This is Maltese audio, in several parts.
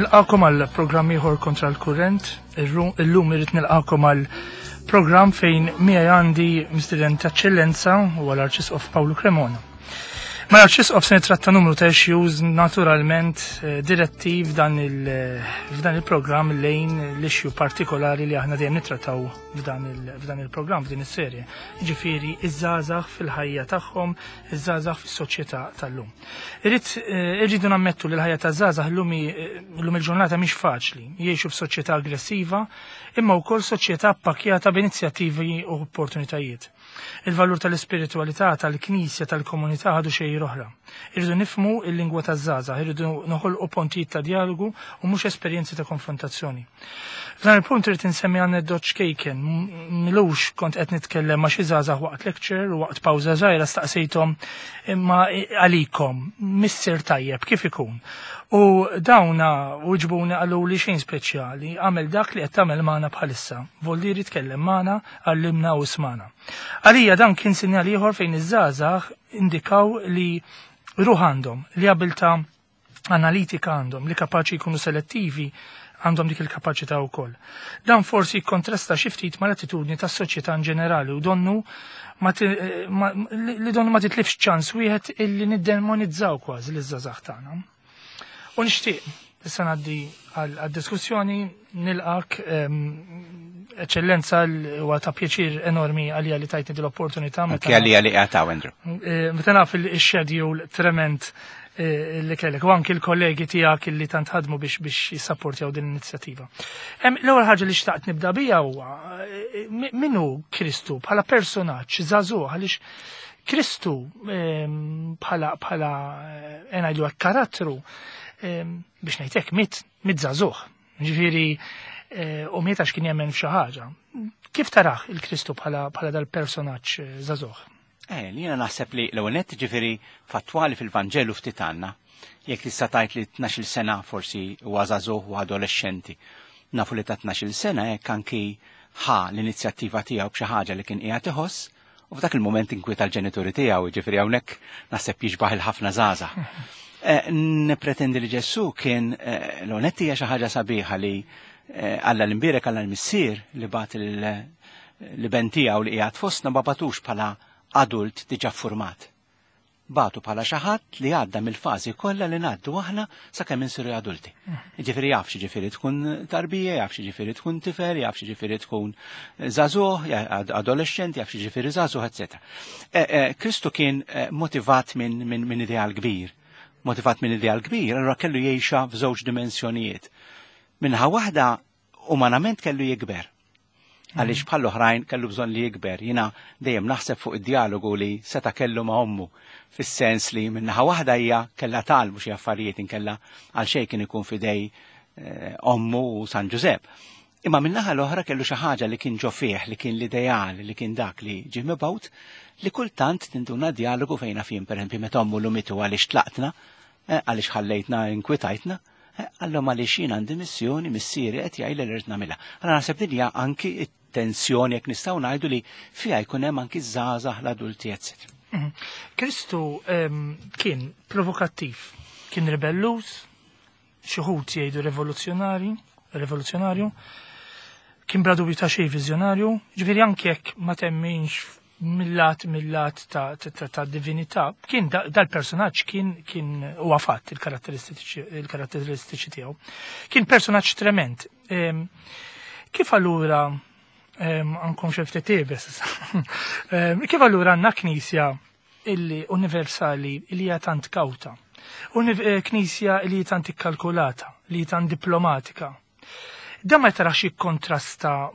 nilqakom għal programm ieħor kontra l-kurrent. Illum irrid nilqakom għal programm fejn miegħi għandi Mistiden ta' Eċċellenza u l-Arċisqof Pawlu Cremona. Ma l-Arċisqof se nitratta numru ta' issues naturalment diretti f'dan il-programm lejn l-issue partikolari li aħna dejjem nittrattaw f'dan il-programm f'din is-serje. Jiġifieri iż-żgħażagħ fil-ħajja tagħhom, iż-żgħażagħ fis-soċjetà tal-lum. Irridu nammettu li l-ħajja taż-żgħażagħ llum il-ġurnata mhix faċli. Jgħixu f'soċjetà aggressiva imma wkoll soċjetà pakkjata b'inizjattivi u opportunitajiet. Il-valur tal-ispiritualità, tal-knisja, tal-komunità ħadu xejn oħra. Irridu nifhmu il-lingwa taż-żgħażagħ, irridu noħolqu pontijiet ta' dialogu u mhux esperjenzi ta' konfrontazzjoni. F'dan il-punt irid insemmi aneddoċ kejken. Milux kont qed nitkellem ma' xi żgħażagħ waqt lecture u waqt pawża żgħira staqsejthom imma għalikom missier tajjeb kif ikun. U dawna uġbuna qalu li xejn speċjali, għamel dak li qed tagħmel magħna bħalissa. Volli jitkellem magħna, għallimna u smana. Għalija dan kien sinjal ieħor fejn iż-żgħażagħ indikaw li ruħ għandhom, li abilta analitika għandhom, li kapaċi jkunu selettivi għandhom dik il-kapaċità wkoll. Dan forsi jikkontrasta xi ftit mal-attitudni tas-soċjetà in ġenerali u donnu ma titlifx ċans wieħed illi niddemonizzaw kważi l-żgħażagħ tagħna. U nixtieq issa ngħaddi għad-diskussjoni nilqak Eċċellenza huwa ta' pjaċir enormi għalija li tajtni l-opportunità. Anke għalija li qiegħed Andrew. Meta naf il-schedule trement li kellek u anke l-kollegi tiegħek li tant ħadmu biex jissapportjaw din l-inizjattiva. L-ewwel ħaġa li xtaqt nibda bija huwa minnu Kristu bħala personaġġ żagħżugħ għaliex Kristu bħala ngħidu hekk karattru biex ngħidlek mit żagħżugħ. Ġifieri u mieta x'kien jemmen f'xi ħaġa. Kif taraħ il-Kristu bħala dal-personaġġ żagħżugħ? Li jiena naħseb li l-ewwel nett ġifieri fattwali fil-Vanġelu ftit għandna. Jekk tista' tgħid li 12 sena forsi huwa żagħżugħ u adolescenti. Nafu li ta' 12 sena hekk anki ħa l-inizjattiva tiegħu b'xi ħaġa li kien qiegħed iħoss u f'dak il-mument inkwieta l-ġenituri tiegħu, ġifieri hawnhekk naħseb jiġbaħ il-ħafna żgħażagħ. Nippretendi li Ġessu kien l-ewwel nett hija xi ħaġa sabiħa li Alla l-imbierek alla l-missier li bat l-ben tiegħu li qiegħed fostna ma batux bħala adult diġà format. Batu bħala xi ħadd li għadda mill-fażi kollha li ngħaddu aħna sakemm insiru adulti. Ġifieri jaf xi ġifieri tkun tarbija, jaf xi ġifieri tkun tifel, jaf xi ġifieri tkun żagħżugħ, adolescent, jaf xi ġifieri żagħżugħ, etc. Kristu kien motivat minn ideal kbir. Motivat minn ideal kbir, allura kellu jgħixha f'żewġ dimensjonijiet. Minħa waħda umanament kellu jikber. Għaliex bħal oħrajn kellu bżonn li jikber. Jiena dejjem naħseb fuq id-dialogu li seta' kellu ma' ommu fis-sens li minnaħa waħda hija kellha talmu xi affarijiet inkella għal xejn kien ikun fidej ommu u San Ġusepp. Imma minnaħa l-oħra kellu xi ħaġa li kien ġo fih, li kien l-ideal, li kien dak li ġie mibgħut li kultant tintuna dialogu fejna fihom pereżempju meta ommu lumitu għaliex tlaqtna, għaliex ħallejtna inkwitajtna. Allora li xin għandi missjoni, missieri qed jgħid li rrid nagħmilha. Allora naħseb din hija anki t-tensjoni jekk nistgħu ngħidu li fiha jkun hemm anki żgħażagħ l-adulti etc. Kristu kien provokattiv, kien ribelluż, xi wħud jgħidu rivoluzzjonarju, kien bla dubju ta' xejn viżjonarju, ġifieri anke jekk ma temminx mill-lat ta' divinità, kien dal-personaġġ kien huwa fatt il-karatteristiċi tiegħu. Kien personaġġ trement. Kif allura ankom xi ftit tebes kif allura għandna knisja illi universali li hija tant kawta, knisja li hija tant ikkalkulata, li hija tant diplomatika. Dan ma tarax jikkontrasta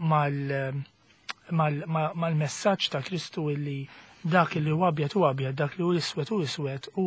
mal-messaġġ ta' Kristu illi dak li huwa abjad, dak li hu iswed u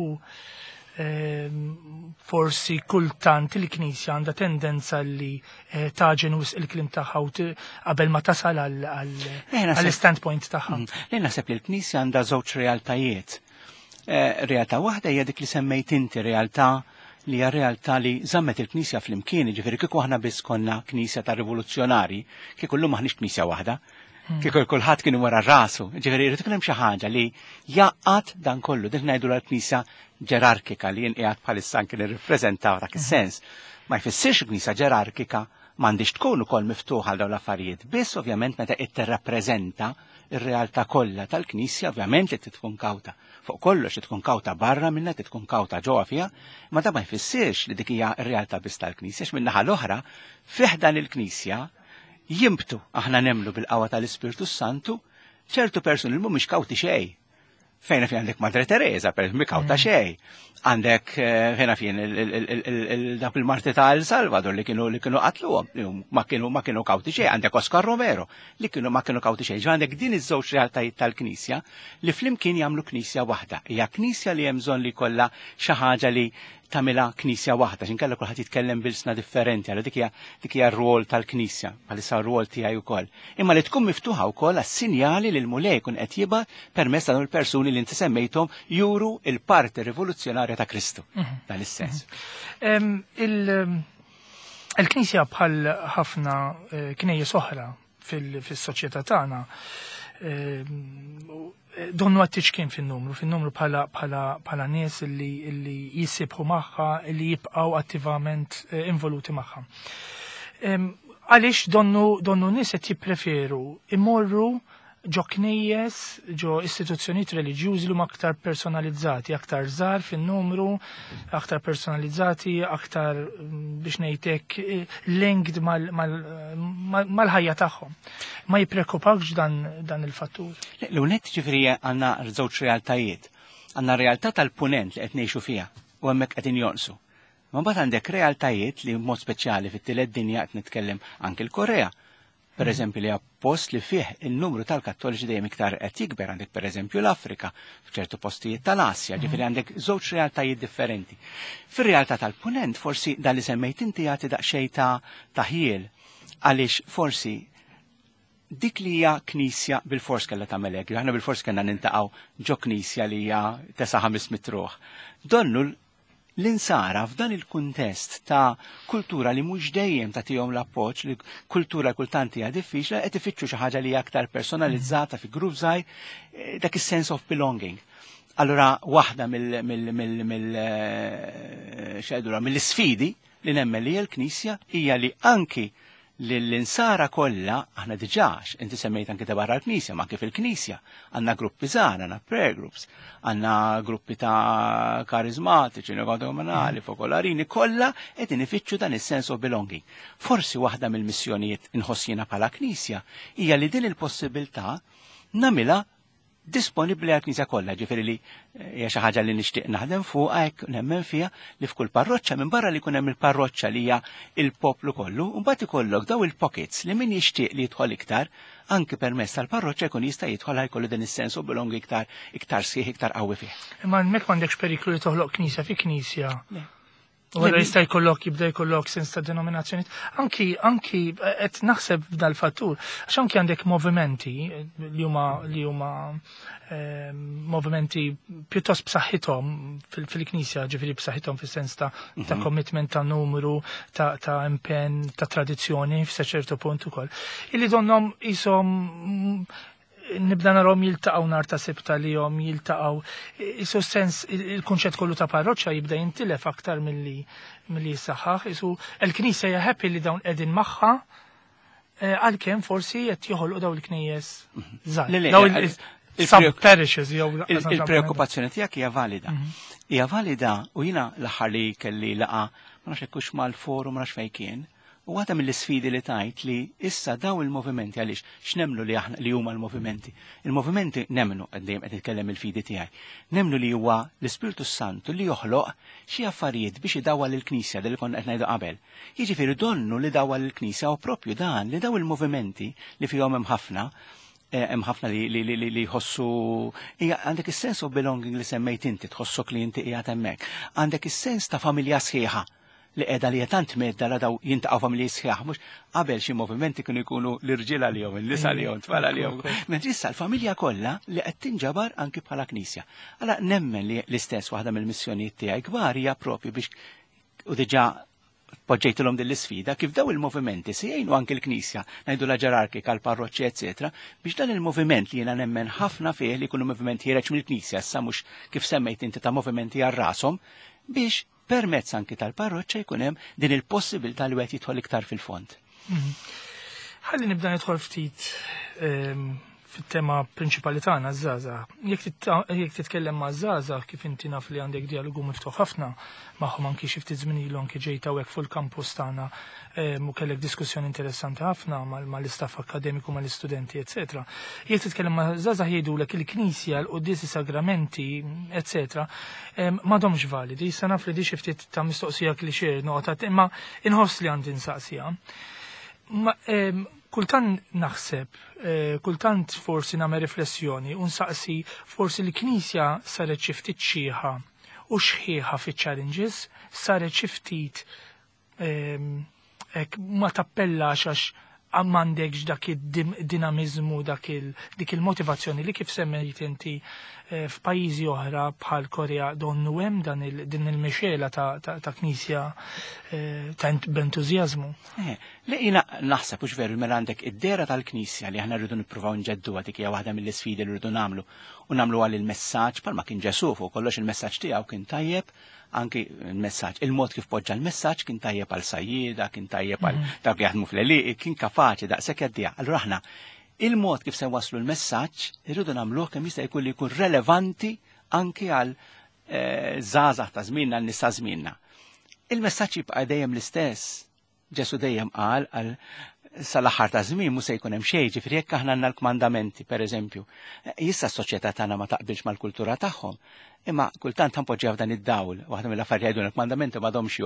forsi kultant il-Knisja għandha tendenza li taġen il-klim tagħha qabel ma tasal għall-standpoint tagħha. Lejn naħseb li l-Knisja għandha żewġ realtajiet. Realtà waħda hija dik li semmejt inti, realtà li hija realtà li żammet il-Knisja fl-imkien, ġifieri kieku aħna biss konna Knisja ta' rivoluzzjonari, kieku llum maħniex Knisja waħda. Kieku kulħadd kien wara rasu, ġifieri jrid ikun hemm xi ħaġa li jaqgħad dan kollu, dik ngħidu l-Knisja ġerarkika li jinqiegħed bħalissa anke nirrappreżentaw dak is-sens. ma jfissirx knisja ġerarkika m'għandix tkun ukoll miftuħa għal dawn l-affarijiet. Biss ovvjament meta qed tirrappreżenta ir-realtà kollha tal-Knisja, ovvjament li tkun kawta. Fuq kollox tkun kawta barra minnha tkun kawta ġewwa fiha, ma da ma jfissirx li dik hija r-realtà biss tal-Knisja, min-naħa l-oħra fih dan il-Knisja jimbtu aħna nemmlu bil-qawwa tal-Ispirtu Santu ċertu persuni li mhumiex kawti xejn. Fejna fi għandek Madre Teresa, per mikawta xej. Għandek fejna fi dak il-marti ta' El Salvador li kienu qatluhom, ma kienu kawti xej. Għandek Oscar Romero li ma kienu kawti xej. Għandek din iż-żewġ realtajiet tal-Knisja li flimkien jagħmlu Knisja waħda. Hija Knisja li hemm bżonn li kollha xi ħaġa li tagħmilha Knisja waħda, x'inkella kulħadd jitkellem bil-sna differenti, għal dik hija r-rwol tal-Knisja, bħalissa r-rwol tiegħi wkoll. Imma li tkun miftuħa wkoll għas-sinjali li l-mulej jkun qed jibgħat permezz dawn il-persuni li inti semmejthom juru il-parti rivoluzzjonarja ta' Kristu. Dan is-sens. Il-Knisja bħal ħafna knejjes oħra fis-soċjetà tagħna donnu għattiċ fin-numru bħala nies li jissibħu magħha, li jibqgħu attivament involuti magħha. Għaliex donnu nies qed jippreferu imorru ġo knejjes, ġo istituzzjonijiet reliġjużi li huma aktar personalizzati, aktar żgħar fin-numru, aktar personalizzati, aktar biex ngħidlek linked mal-ħajja tagħhom. Ma jippreokkupawx dan il-fattur. L-unet ġifri għandna żewġ realtajiet. Għandna realtà tal-punent li qed ngħixu fiha u hemmhekk qed injonqsu. Ma mbagħad għandek realtajiet li b'mod speċjali fit-tielet dinja qed nitkellem anke l-Korea. Per eżempju li post li fih il-numru tal-Kattoliċi dejjem iktar qed jikber, għandek per eżempju l-Afrika, f'ċertu postijiet tal-Asja, ġifieri għandek żewġ realtajiet differenti. Fir-realtà tal-punent forsi dan li semmejt inti jagħti daqsxejn ta' ħiel għaliex forsi dik li hija Knisja bil-fors kellha tagħmel hekk, aħna bil-fors kellna nintaqgħu ġo Knisja li hija 9-500 ruħ. Donnu l-insara f'dan il-kuntest ta' kultura li mhux dejjem tagħtihom l-appoġġ li kultura kultanti hija diffiċli qed ifittxu xi ħaġa li hija aktar personalizzata fi grupp żgħir dak is-sense of belonging. Allura waħda mill-isfidi li nemmen li l-Knisja hija li anki l-insara kollha aħna diġax, inti semmejt anke ta' barra l-Knisja, ma anke fil-Knisja għandna gruppi żgħar, għandna prayer groups, għandna gruppi ta' karizmatiċi, negodomanali, fokolarini, kollha qegħdin ifittxu dan is-sense of belonging. Forsi waħda mill-missjonijiet inħossina bħala Knisja hija li din il-possibilità nagħmilha disponibbli għal Knisja kollha, ġifieri li hija xi ħaġa li nixtieq naħdem fuqha hekk nemmen fiha li f'kull parroċċa minn barra li jkun hemm il-parroċċa li hija il-poplu kollu, u mbagħad ikollok daw il-pockets li min jixtieq li jidħol iktar, anke permezz tal-parroċċa jkun jista' jidħol jkollu din is-sens of belong iktar sħiħ iktar qawwi fih. Imma hemmhekk m'għandekx periklu li toħloq Knisja fi Knisja. Wara jista' jibda jkollok sens ta' denominazzjonijiet. Anki qed naħseb f'dal fattur, għax anki għandek movimenti li huma movimenti pjuttost b'saħħithom fil-Knisja, ġifieri b'saħħithom fis-sens ta' commitment ta' numru, ta' impenn, ta' tradizzjoni f'ċertu punt ukoll. Illi donhom ishom nibda narom jiltaqgħu nhar ta' sibta li jom jiltaqgħu isu sens il-kunċett kollu ta' parroċċa jibda jintilef aktar milli jisaħħaħ. Isu l-Knisja hija happy li dawn qegħdin magħha għalkemm forsi qed joħolqu daw il-knejjes żgħar. Sub-parishes jew il-preokkupazzjoni tiegħek hija valida. Hija valida u jiena l-aħħar li kelli laqa ma nafx hekk mal-forum ma nafx fejn kien. U għata mill-sfidi li tajt li issa daw il-movimenti għaliex x'nemlu li huma l-movimenti. Il-movimenti nemnu għaddejjem qed nitkellem il-fidi tiegħi. Nemnu li huwa l-Ispirtu Santu li joħloq xi affarijiet biex idawwal il-Knisja li konna qed ngħidu qabel. Jiġifieri donnu li dawwal il-Knisja u proprju dan li daw il-movimenti li fihom hemm ħafna li jħossu għandek is-sens of belonging li semmejt inti tħossok li inti qiegħed hemmhekk. Għandek is-sens ta' familja sħiħa li qiegħda li tant medda la daw jintaqgħu familji sħiħ, mhux qabel xi movimenti kienu jkunu l-irġiel għalihom, in-nisa għalihom, tfal għalihom. Mentri issa l-familja kollha li qed tinġabar anki bħala Knisja. Alla nemmen li l-istess waħda mill-missjonijiet tiegħi kbar hija proprju biex u diġà poġġejtilhom din l-isfida kif daw il-movimenti se jgħinu anke l-Knisja, ngħidu la ġerarkika l-parroċċja eċetera, biex dan il-moviment li jiena nemmen ħafna fih li jkunu moviment ħireġ mill-Knisja, issa mhux kif semmejt inti ta' movimenti għal rashom biex permezz anki tal-parroċċa jkun hemm din il-possibilità li wieħed jidħol iktar fil-fond. Ħalli nibda nidħol ftit fit-tema prinċipali tagħna żgħażagħ. Jekk titkellem ma' żgħażagħ kif inti naf li għandek dialogu miftuħ ħafna magħhom anki xi ftit żmien ilu anke ġejt hawnhekk fuq il-kampus tagħna u kellek diskussjoni interessanti ħafna mal-istaff akademiku mal-istudenti, eċetera. Jekk titkellem ma' żgħażagħ jgħidulek il-Knisja, l-Quddiesi Sagramenti, eċetera, m'għadhomx validi. Issa naf li di xi ftit ta' mistoqsija klixé noqgħod imma inħoss li għandi nsaqsija. Kultant naħseb, kultant forsi nagħmel riflessjoni u nsaqsi forsi l-Knisja saret xi ftit xieħa u xħieħa fiċ-challenges, saret xi ftit ma tappellax għax m'għandekx dak id-dinamizmu, dik il-motivazzjoni li kif semmejt inti f'pajjiżi oħra bħal Korea donnu hemm din il-mexxela ta' Knisja b'entużjażmu. Li jiena naħseb hux veru mela għandek id-dera tal-Knisja li aħna rridu nippruvaw nġedduha dik hija waħda mill-isfidi li rridu nagħmlu u nagħmlu għal il-messaġġ bħalma kien Ġesu fuq kollox il-messaġġ tiegħu kien tajjeb, anki il-messaġġ, il-mod kif poġġa l-messaġġ kien tajjeb għal sajjieda, kien tajjeb għal dawk li jaħdmu fl-eliq, kien kapaċi daqshekk jaddija. Allura aħna il-mod kif se waslu l-messaġġ irridu nagħmluh kemm jista' jkun li jkun relevanti anki għal żgħażagħ ta' żmienna għal nisa żmienna. Il-messaġġ jibqa' dejjem l-istess. Ġesu dejjem qal għal sal-aħħar ta' żmien mhux se jkun hemm xejn, ġifieri jekk aħna għandna l-kmandamenti pereżempju. Issa s-soċjetà tagħna ma taqbilx mal-kultura tagħhom, imma kultant ħanpoġġiha f'dan id-dawl, waħda mill-affarijiet jgħidu l-kmandamenti m'għadhomx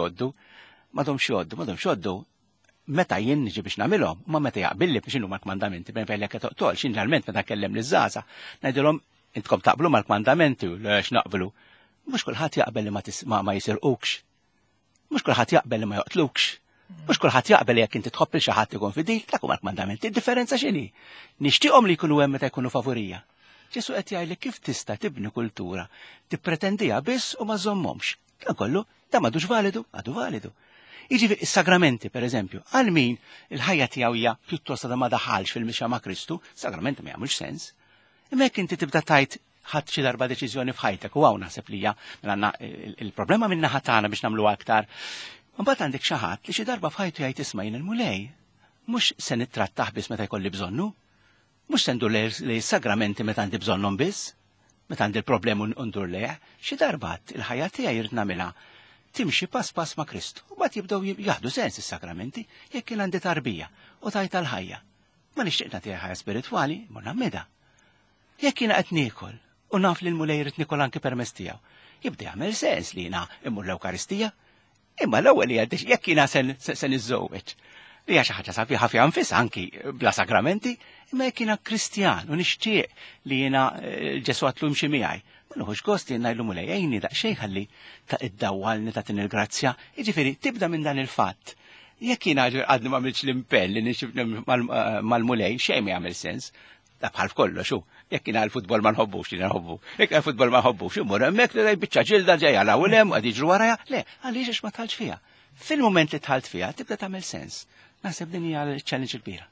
jgħoddu, meta jien niġi biex nagħmilhom, ma meta jaqbilli biex huma l-kmandamenti, bejn fejn jekk toqtol, ġeneralment meta kellem liż-żgħażagħ ngħidilhom intkom taqblu mal-kmandamenti u lex naqblu. Mhux kulħadd jaqbel li ma jisirqukx. Mhux kulħadd jaqbel li ma joqtlukx. Mhux kulħadd jaqbel jekk inti tħobb il xi ħadd ikun fidejk, dak huma l-kmandamenti. Id-differenza x'inhi? Nixtieqhom li jkunu hemm meta jkunu favorija. Ġesu qed jgħidli kif tista' tibni kultura tippretendiha biss u ma żommhomx. Dan kollu da m'għadux validu, għadu validu. Jiġifieri is-sagramenti pereżempju, għal min il-ħajja tiegħu hija pjuttost ma daħalx fil-mixja ma' Kristu, sagramenti ma jagħmlux sens. Imma jekk inti tibda tgħid ħadd xi darba deċiżjoni f'ħajtek u hawn naħseb li hija il-problema minn naħa tagħna biex nagħmluha aktar. Mbagħad għandek xi ħadd li xi darba f'ħajtu jgħid isma' jien il-mulej, mhux se nittrattaħ biss meta jkolli bżonnu, mhux se ndur li sagramenti meta għandi bżonnhom biss, meta għandi l-problemu ndur lejh, xi darbat il-ħajja tiegħi jrid nagħmilha timxi pass pass ma' Kristu. U mbagħad jibdew jaħdu sens is-sagramenti jekk kien għandi tarbija u tajt tal-ħajja. Ma nixtieq nagħtiha ħajja spiritwali, ma nagħmilha. Jekk jiena qed niekol u naf li l-mulej jrid nikol anke permezz tiegħu, jibda jagħmel sens li jiena immur l-Ewkaristija. Imma l-ewwel hija jekk jiena se niżżewweġ. Li hija xi ħaġa sabiħa fiha nfisha anki bla sagramenti, imma jekk jiena Kristjan u nixtieq li jiena Ġesu għatlu jimxi miegħi. Ma nħuġ gost jien ngħidlu mulej għajni daqsxejn ħalli ta' iddawwalni ta' tin il-grazzja. Jiġifieri tibda minn dan il-fatt. Jekk jiena għadni ma għamilx l-impell li nixtieq mal-mulej xejn ma jagħmel sens. Da bħal f'kollox hu. Jekk jiena l-futbol ma nħobbux li nħobbu. Jekk l-futbol ma nħobbux imur hemmhekk li biċċa ġilda ġejja l-ewwel qed jiġru warajja. Le, għaliex għax ma tħallx fiha. Fil-mument li tħalt fiha tibda tagħmel sens. Naħseb din hija l-challenge il-kbira.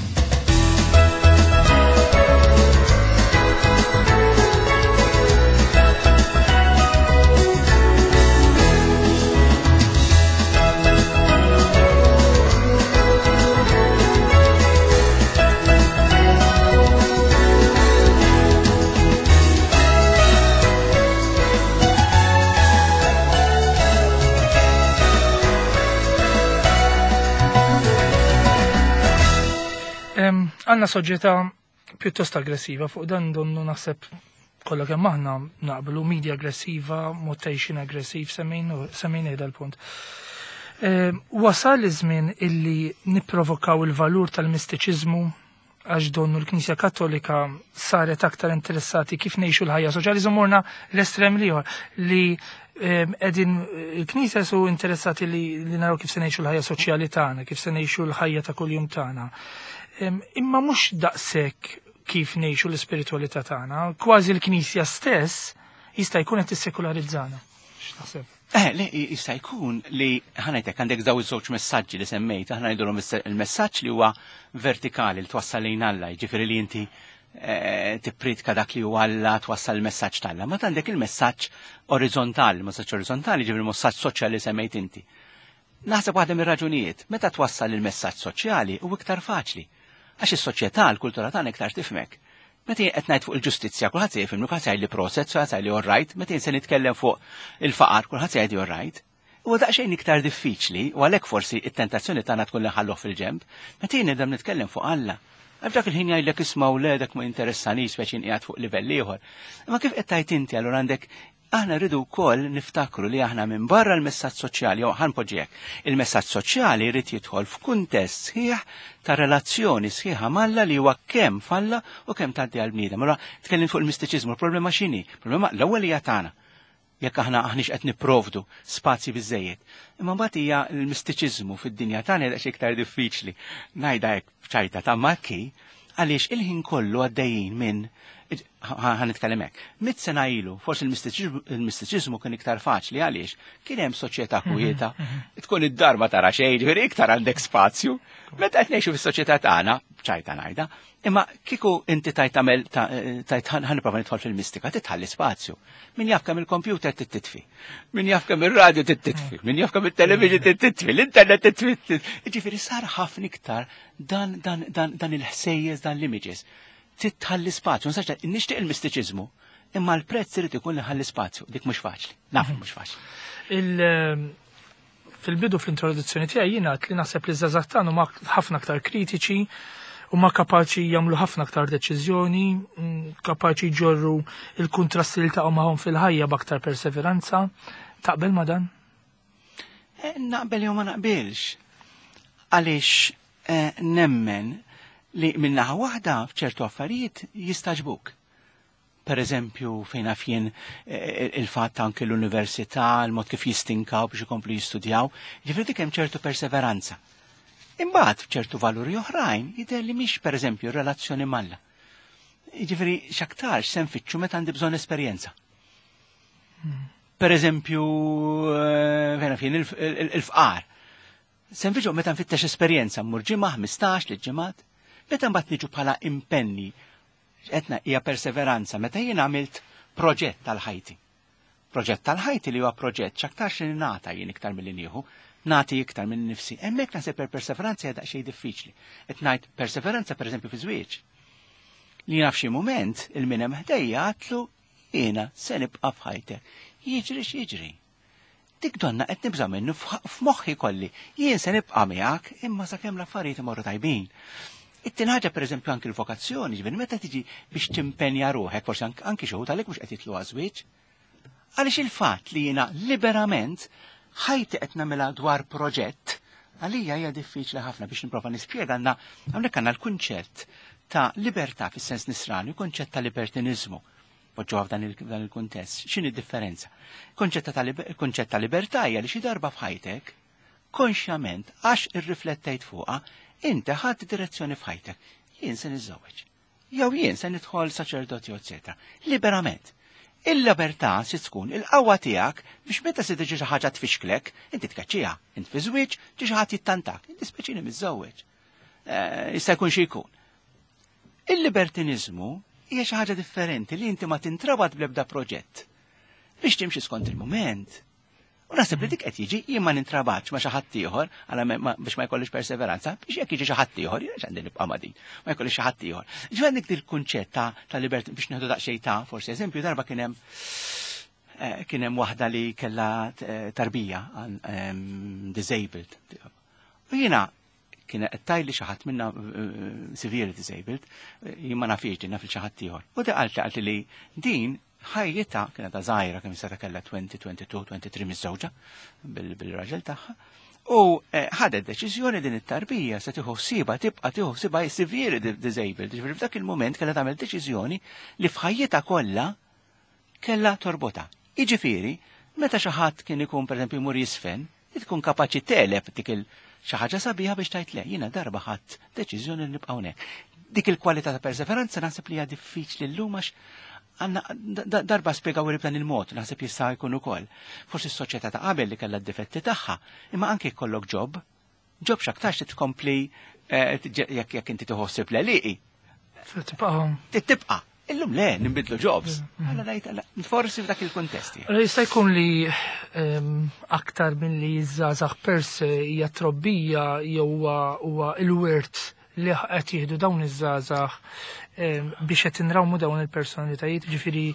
Għanna soġġeta pjuttost aggressiva fuq dan donnu naħseb kollha kemm aħna naqblu media aggressiva, motivation aggressiv semmin dal-punt. Wasal iż-żmien illi nipprovokaw il-valur tal-mistiċiżmu għax donnu l-Knisja Kattolika saret aktar interessati kif ngħixu l-ħajja soċjali żmurna l-estrem liħor li qegħdin il-Knisja su interessati li naraw kif se ngħixu l-ħajja soċjali tagħna, kif se ngħixu l-ħajja ta' kuljum tagħna. Imma mhux daqshekk kif ngħixu l-ispiritwalità tagħna, kważi l-Knisja stess jista' jkun qed issekularizzana. X'taħseb? Li jista' jkun li ħanajtek għandek daw iż-żewġ messaġġi li semmejt, aħna ngħidulhom il-messaġġ li huwa vertikali li twassal lejn Alla, jiġifieri li inti tippritka dak li huwa Alla twassal il-messaġġ tagħha. Ma għandek il-messaġġ orizzontali, messaġġ orizzontali ġifieri il-messaġġ soċjali semmejt inti. Naħseb waħda mir-raġunijiet, meta twassal il-messaġġ soċjali huwa iktar faċli. Għax is-soċjetà, l-kultura tagħna iktar tifhmek. Meta qed ngħid fuq il-ġustizzja, kulħadd jifhimnu, kulħadd jgħid li proċess, kulħadd jgħid li all right, meta se nitkellem fuq il-faqar, kulħadd jgħid all right. Huwa daqsxejn iktar diffiċli u għalhekk forsi it-tentazzjoni tagħna tkun li nħalluh fil-ġemb, meta jien nibda nitkellem fuq Alla. Dak il-ħin jgħidlek isma' wledek ma interessanix speċi inqiegħed fuq livell ieħor. Imma kif qed tgħid inti allura għandek aħna rridu wkoll niftakru li aħna minn barra l-messaġġ soċjali jew ħanpoġġek. Il-messaġġ soċjali jrid jidħol f'kuntest sħiħ ta' relazzjoni sħiħa malla li huwa kemm falla u kemm tgħaddi għal bniedem. Allura tkellim fuq il-mistiċiżmu, il-problema x'inhi? Il-problema l-ewwel hija tagħna. Jekk aħna aħniex qed nipprovdu spazji biżejjed. Imma mbagħad hija l-mistiċiżmu fid-dinja tagħna daqs iktar diffiċli. Ngħidha hekk f'ċajta ta' Makki għaliex il-ħin kollu għaddejjin minn ħanitkellem hekk. 100 sena ilu, forsi il-mistiċiżmu kien iktar faċli għaliex kien hemm soċjetà kwieta, tkun id-dar ma tara xejn, ġifieri iktar għandek spazju. Meta qed ngħixu fis-soċjetà tagħna, ċajta ngħidha, imma kieku inti tajt ħanipprova nidħol fil-mistika, titħalli spazju. Min jaf kemm il-kompjuter titfi, min jaf kemm ir-radju titfi, min jaf kemm it-televiġin titfi, l-internet titfi. Ġifieri sar ħafna iktar dan il-ħsejjes, dan l-images. Titħalli spazju, nixtieq il-mistiċiżmu, imma l-prezz irid ikun li ħalli spazju, dik mhux faċli, naf mhux faċli. Fil-bidu fl-introduzzjoni tiegħi jiena li naħseb li żgħażagħ tagħna huma ħafna aktar kritiċi, huma kapaċi jagħmlu ħafna aktar deċiżjoni, kapaċi jġorru il-kontrasti li taqgħu magħhom fil-ħajja b'aktar perseveranza. Taqbel ma' dan? Naqbel jew ma naqbilx. Għaliex nemmen li minnaħa waħda f'ċertu affarijiet jistaġbuk. Per eżempju, fejn fien il-fatt anke l-università, il-mod kif jistinkaw biex ikomplu jistudjaw, ġifieri dik hemm ċertu perseveranza. Imbagħad f'ċertu valuri oħrajn jidher li mhix pereżempju relazzjoni malla. Jiġifieri x'aktarx se nfittxu meta għandi bżonn esperjenza. Pereżempju fejn fien il-fqar. Se nfittxu meta nfittex esperjenza mmur ġimgħa 15 li ġimgħat. Meta mbagħad niġu bħala impenni, qedna hija perseveranza meta jien għamilt proġett tal-ħajti. Proġett tal-ħajti li huwa proġett x'aktarx li nagħta jien iktar milli nieħu, nagħti iktar minn nifsi. Hemmhekk naħseb perseveranza hija daqsxejn diffiċli. Qed ngħid perseveranza pereżempju fi żwieġ. Li naf xi mument il-min hemm ħdejja għatlu jiena se nibqa' f'ħajtek. Jiġri x'jiġri. Dik donna qed nibża minnu f'moħħi kolli. Jien se nibqa' miegħek imma sakemm l-affarijiet imorru tajbin. It-tin ħaġa pereżempju anke l-vokazzjoni, ġifieri meta tiġi biex timpenja ruħek, forsi anke xi wħud għalhekk mhux qed jitlu għażwieġ. Għaliex il-fatt li jiena liberament ħajti qed nagħmilha dwar proġett, għalija hija diffiċli ħafna biex nipprova nispjega għandna hawnhekk għandna l-kunċett ta' libertà fis-sens nisrani, kunċett ta' libertiniżmu. Poġġuha f'dan il-kuntest. X'inhi d-differenza? Kunċett ta' libertà hija li xi darba f'ħajtek konxjament għax irriflettejt fuqha inti ħadd direzzjoni f'ħajtek. Jien se niżżewweġ. Jew jien se nidħol saċerdoti eċetera. Liberament. Il-libertà se tkun il-qawwa tiegħek biex meta se tiġi xi ħaġa tfixklek, inti tkaċċiha. Inti fi żwieġ ġi xi ħadd jittantak. Inti speċini miżżewweġ. Jista' jkun xi jkun. Il-libertiniżmu hija xi ħaġa differenti li inti ma tintrabad bl-ebda proġett biex timxi skont il-mument. U naħseb li dik qed jiġi jien ma nintrabax ma xi ħadd ieħor biex ma jkollix perseveranza, biex jekk jiġi xi ħadd ieħor, jien għandi nibqa' ma' din, ma jkollix xi ħadd ieħor. Ġifier dik il-kunċett ta' libertà biex nieħdu daqsxejn ta' forsi eżempju darba kien hemm waħda li kellha tarbija disabled. U jiena kien qed tajli xi ħadd minnha severely disabled, jien ma nafix din naf xi ħadd ieħor. U qalt li din ħajjita kienet ta' żgħira kemm seta' kellha 22-23 miż-żewġa bil-raġel tagħha. U ħadet deċiżjoni din it-tarbija se tieħu ħsiebha tibqa' tieħu ħsiebha severely disabled. Ġifieri f'dak il-mument kellha tagħmel deċiżjoni li f'ħajjitha kollha kellha torbota. Jiġifieri meta xi ħadd kien ikun pereżempju jmur jisfen, tkun kapaċi teleb dik xi ħaġa sabiħa biex tgħid le, jiena darba ħadd deċiżjoni li nibqa' hawnhekk. Dik il-kwalità ta' perseveranza naħseb li hija diffiċli llum għax għandna darba spjegaw b'dan il-mod, naħseb jista' jkun ukoll. Forsi s-soċjetà ta' qabel li kellha d-difetti tagħha, imma anke jkollok ġob x'aktarx titkompli jekk inti tħossib l-liqi. tibqa'. Illum le, nimbidlu jobs. Alla ngħid forsi f'dak il-kuntesti. Jista' jkun li aktar minn li żgħażagħ perse hija trobbija jew huwa l-wirt li qed jieħdu dawn iż-żgħażagħ biex qed inrawmu dawn il-personalitajiet, ġifieri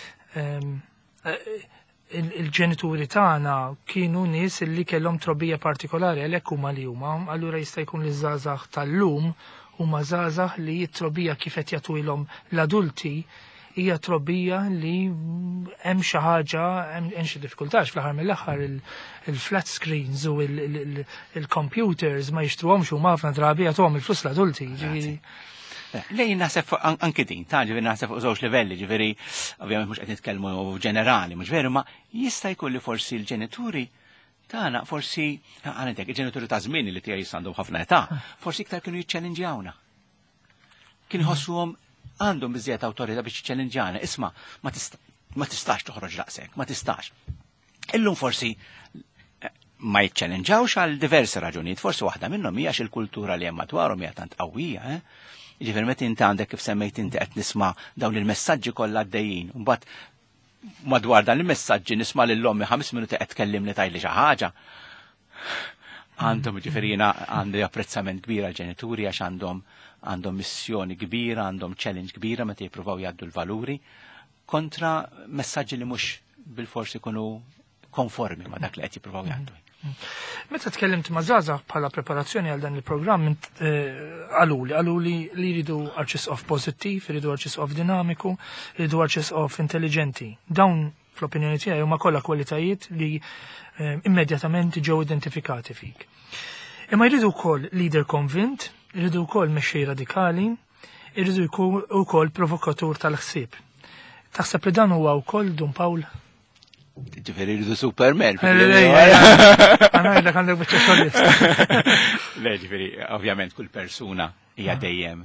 il-ġenituri tagħna kienu nies li kellhom trobbija partikolari għalhekk huma li huma, allura jista' jkun li żgħażagħ tal-lum huma żgħażagħ li t-trobbija kif qed jagħtuhom l-adulti hija trobbija li hemm xi ħaġa hemm xi diffikultax fl-aħħar mill-aħħar il-flat screens u il-computers ma jixtruhomx huma ħafna drabi jagħtuhom il-flus l-adulti. Lejn naħseb anke din, ġifieri naħseb fuq żewġ livelli, ġifieri ovvjament mhux qed nitkellmu ġenerali, mhux veru, ma jista' jkun li forsi l-ġenituri tagħna forsi għandek il-ġenituri ta' żmien li tiegħi għandhom ħafna età, forsi iktar kienu jiċċellenġjawna. Kien iħossuhom għandhom biżjed awtorità biex jiċċellenġjawna, isma' ma tistax toħroġ daqshekk, ma tistax. Illum forsi ma jiċċellenġawx għal diversi raġunijiet, forsi waħda minnhom hija il-kultura li hemm madwarhom hija tant qawwija, Ġifier meta inti għandek kif semmejt inti qed nisma' dawn il-messaġġi kollha għaddejjin, mbagħad madwar dan il-messaġġi nisma' lil ommi 5 minuti qed tkellimni tgħidli xi ħaġa. Għandhom ġifieri jiena għandi apprezzament kbir għall-ġenituri għax għandhom missjoni kbira, għandhom challenge kbira meta jippruvaw jgħaddu l-valuri kontra messaġġi li mhux bil-forsi jkunu konformi ma' dak li qed jippruvaw jgħaddu. Meta tkellimt ma' żgħażagħ bħala preparazzjoni għal dan il-programm għaluli li jridu arċisqof pożittiv, jridu arċisqof dinamiku, jridu arċisqof intelligenti. Dawn fl-opinjoni tiegħi huma kollha kwalitajiet li immedjatament ġew identifikati fik. Imma jridu wkoll leader convint, jridu wkoll mexxej radikali, jridu wkoll provokatur tal-ħsieb. Taħseb li dan huwa wkoll Dun Pawl? Ġifieri jridu Superman. Għandek għandek biċċa xogħol. Le ġifieri, ovvjament kull persuna hija dejjem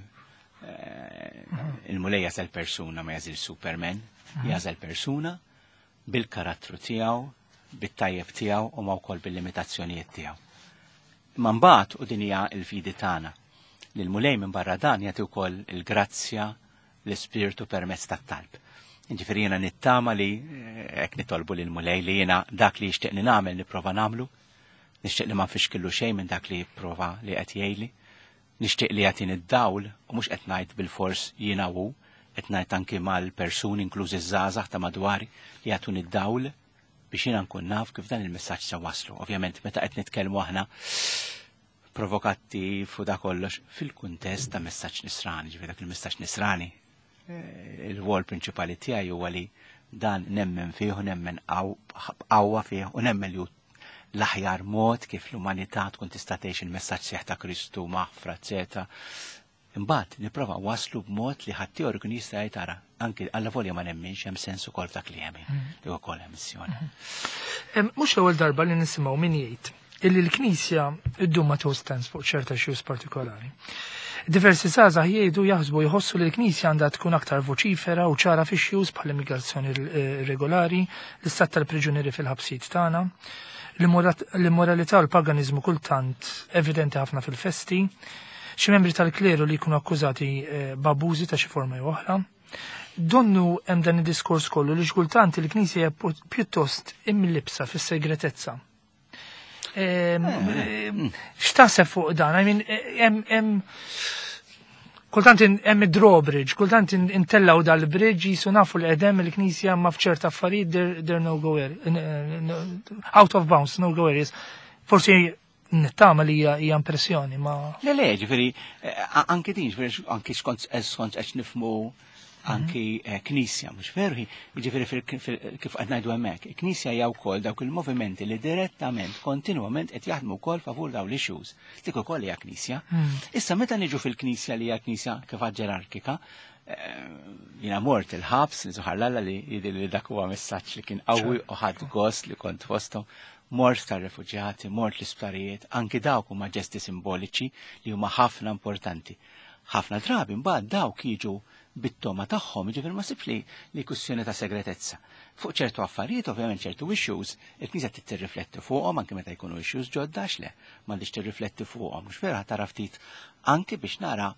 il-mulej jażel persuna ma jażil Superman, jażel persuna bil-karattru tiegħu, bit-tajjeb tiegħu u ma wkoll bil-limitazzjonijiet tiegħu. Imma mbagħad u din hija l-fidi tagħna li l-mulej minn barra dan jagħti wkoll il-grazzja l-ispirtu permezz tat-talb. Ġifieri jiena nittama li hekk nitolbu lil mulej li jiena dak li jixtieq nagħmel nipprova nagħmlu, nixtieq li ma nfixkillu xejn minn dak li jipprova li qed jgħidli, nixtieq li jagħtini d-dawl u mhux qed ngħid bil-fors jiena hu, qed ngħid anke mal-persuni inklużi żgħażagħ ta' madwari li jagħtuni d-dawl biex jiena nkun naf kif dan il-messaġġ se waslu. Ovvjament meta qed nitkellmu aħna provokattiv u da kollox fil-kuntest ta' messaġġ nisrani, ġifieri dak il-messaġġ nisrani il-wol prinċipali tiegħi huwa li dan nemmen fih u nemmen qawwa fih u nemmen li l-aħjar mod kif l-umanità tkun tista' tgħix il-messaġġ sieħ ta' Kristu maħfra eċetera. Imbagħad nipprova waslu b'mod li ħadd teoriku jista' jtara anke alla volja ma nemminx hemm sens ukoll dak li hemm li wkoll hemm missjoni. Mhux l-ewwel darba li nisimgħu min jgħid illi l-Knisja ddum ma tostens fuq ċerta xjuż partikolari. Diversi żgħażagħ jgħidu jaħsbu jħossu li l-Knisja għandha tkun aktar voċifera u ċara fi xjuż bħal immigrazzjoni regolari, l-istat tal-priġunieri fil-ħabsijiet tagħna, l-immoralità u l-paganiżmu kultant evidenti ħafna fil-festi, xi membri tal-kleru li jkunu akkużati b'abbużi ta' xi forma jew oħra. Donnu hemm dan id-diskors kollu li xkultant il-Knisja hija pjuttost imlibsa fis-segretezza. X'taħseb fuq dan? I mean, kultant hemm id-drawbridge, kultant intellaw dal-bridge jisu nafu l-qedem il-Knisja ma f'ċerta affarijiet they're no go out of bounds, no go areas. Forsi nittama li hija impressjoni ma. Le, ġifieri anke din, ġifieri anke skont qed nifhmu anki Knisja, mhux veru, jiġifieri kif qed ngħidu hemmhekk. Knisja hija wkoll dawk il-movimenti li direttament, kontinwament qed jaħdmu wkoll favur dawn l-issues. Dik ukoll hija Knisja. Issa meta niġu fil-Knisja li hija Knisja kif ġerarkika, jiena mort il-ħabs, niżuħarlalla li jidhirli li dak huwa messaġġ li kien qawwi u ħadd gost li kont fosthom. Mort tar-refuġjati, mort l-isptarijiet, anki dawk huma ġesti simboliċi li huma ħafna importanti. Ħafna drabi mbagħad dawk jiġu bit-toma tagħhom, jiġifieri ma sibx li kwistjoni ta' segretezza. Fuq ċertu affarijiet, ovvjament ċertu issues, il-Knisja trid tirrifletti fuqhom anke meta jkunu issues ġodda le, m'għandix tirrifletti fuqhom, mhux vera tara ftit anke biex nara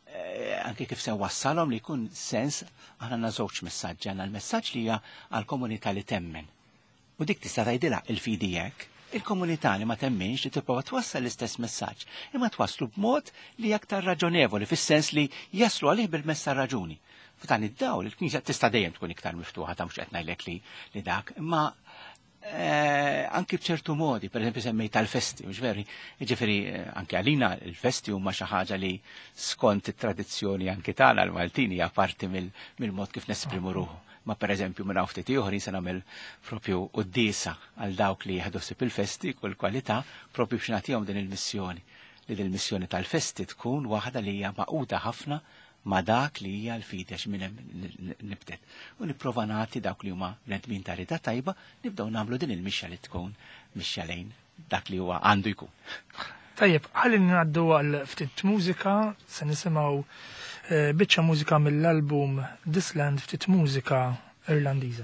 anke kif se wassalhom li jkun sens aħna għandna żewġ messaġġi, għandna l-messaġġ li hija għall-komunità li temmen. U dik tista' tgħidilha il-fidi hekk, il-komunità li ma temminx li tipprova twassal l-istess messaġġ, imma twasslu b'mod li aktar raġonevoli fis-sens li jaslu għalih bil-messa raġuni. F'dan id-dawl il-Knisja tista' dejjem tkun iktar miftuħa ta' mhux qed ngħidlek li dak, imma anki b'ċertu modi, per eżempju semmej tal-festi, mhux veri, jiġifieri anke għalina il-festi huma xi ħaġa li skont it-tradizzjoni anke tagħna l-Maltin hija parti mill-mod kif nesprimu ruħu. Ma per eżempju minn hawn ftit ieħor se nagħmel propju qudiesa għal dawk li jieħdu ssib il-festi kull kwalità propju biex nagħtihom din il-missjoni. Li din il-missjoni tal-festi tkun waħda li hija maquda ħafna ma dak li hija l-fidi għax minn hemm nibdet. U nipprova nagħti dawk li huma bnedmin ta' rida tajba nibdew nagħmlu din il-mixja li tkun mixja lejn dak li huwa għandu jkun. Tajjeb, ħalli ngħaddu għal ftit mużika, se nisimgħu biċċa mużika mill-album This Land, ftit mużika Irlandiża.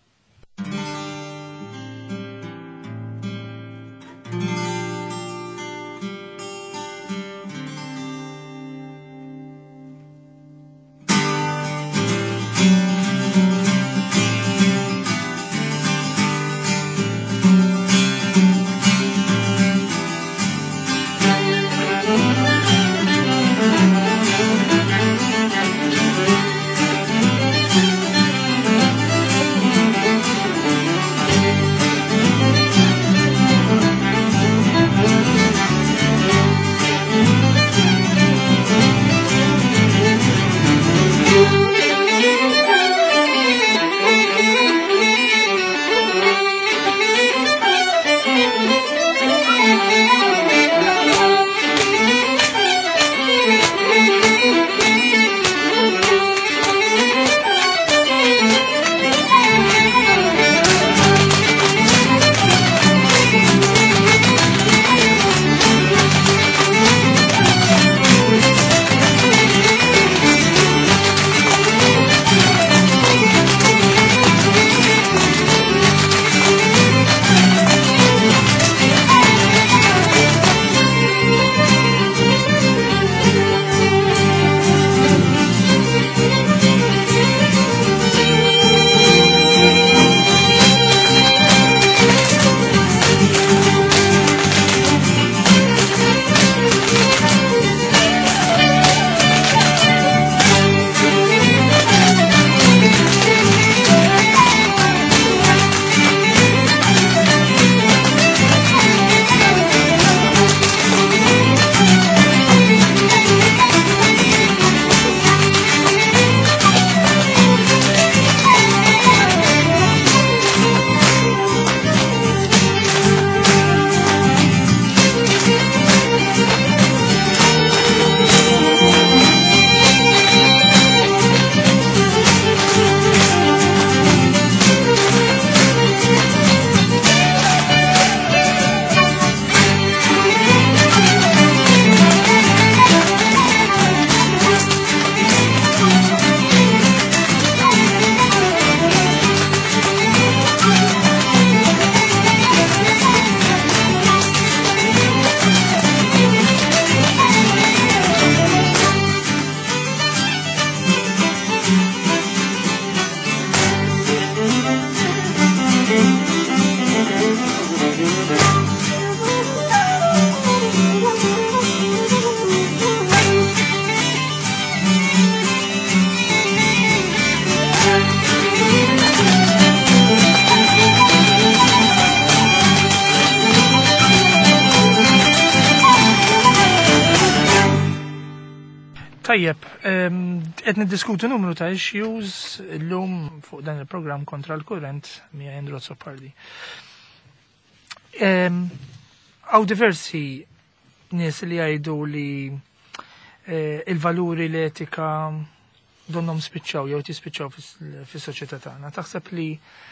Tajjeb, qed niddiskutu numru ta' issues llum fuq dan il-programm kontra l-kurrent mija Andrew Sopardi. Għaw diversi nies li jgħidu li il-valuri l-etika donnom spiċċaw jew tispiċċaw fis-soċjetà tagħna. Taħseb li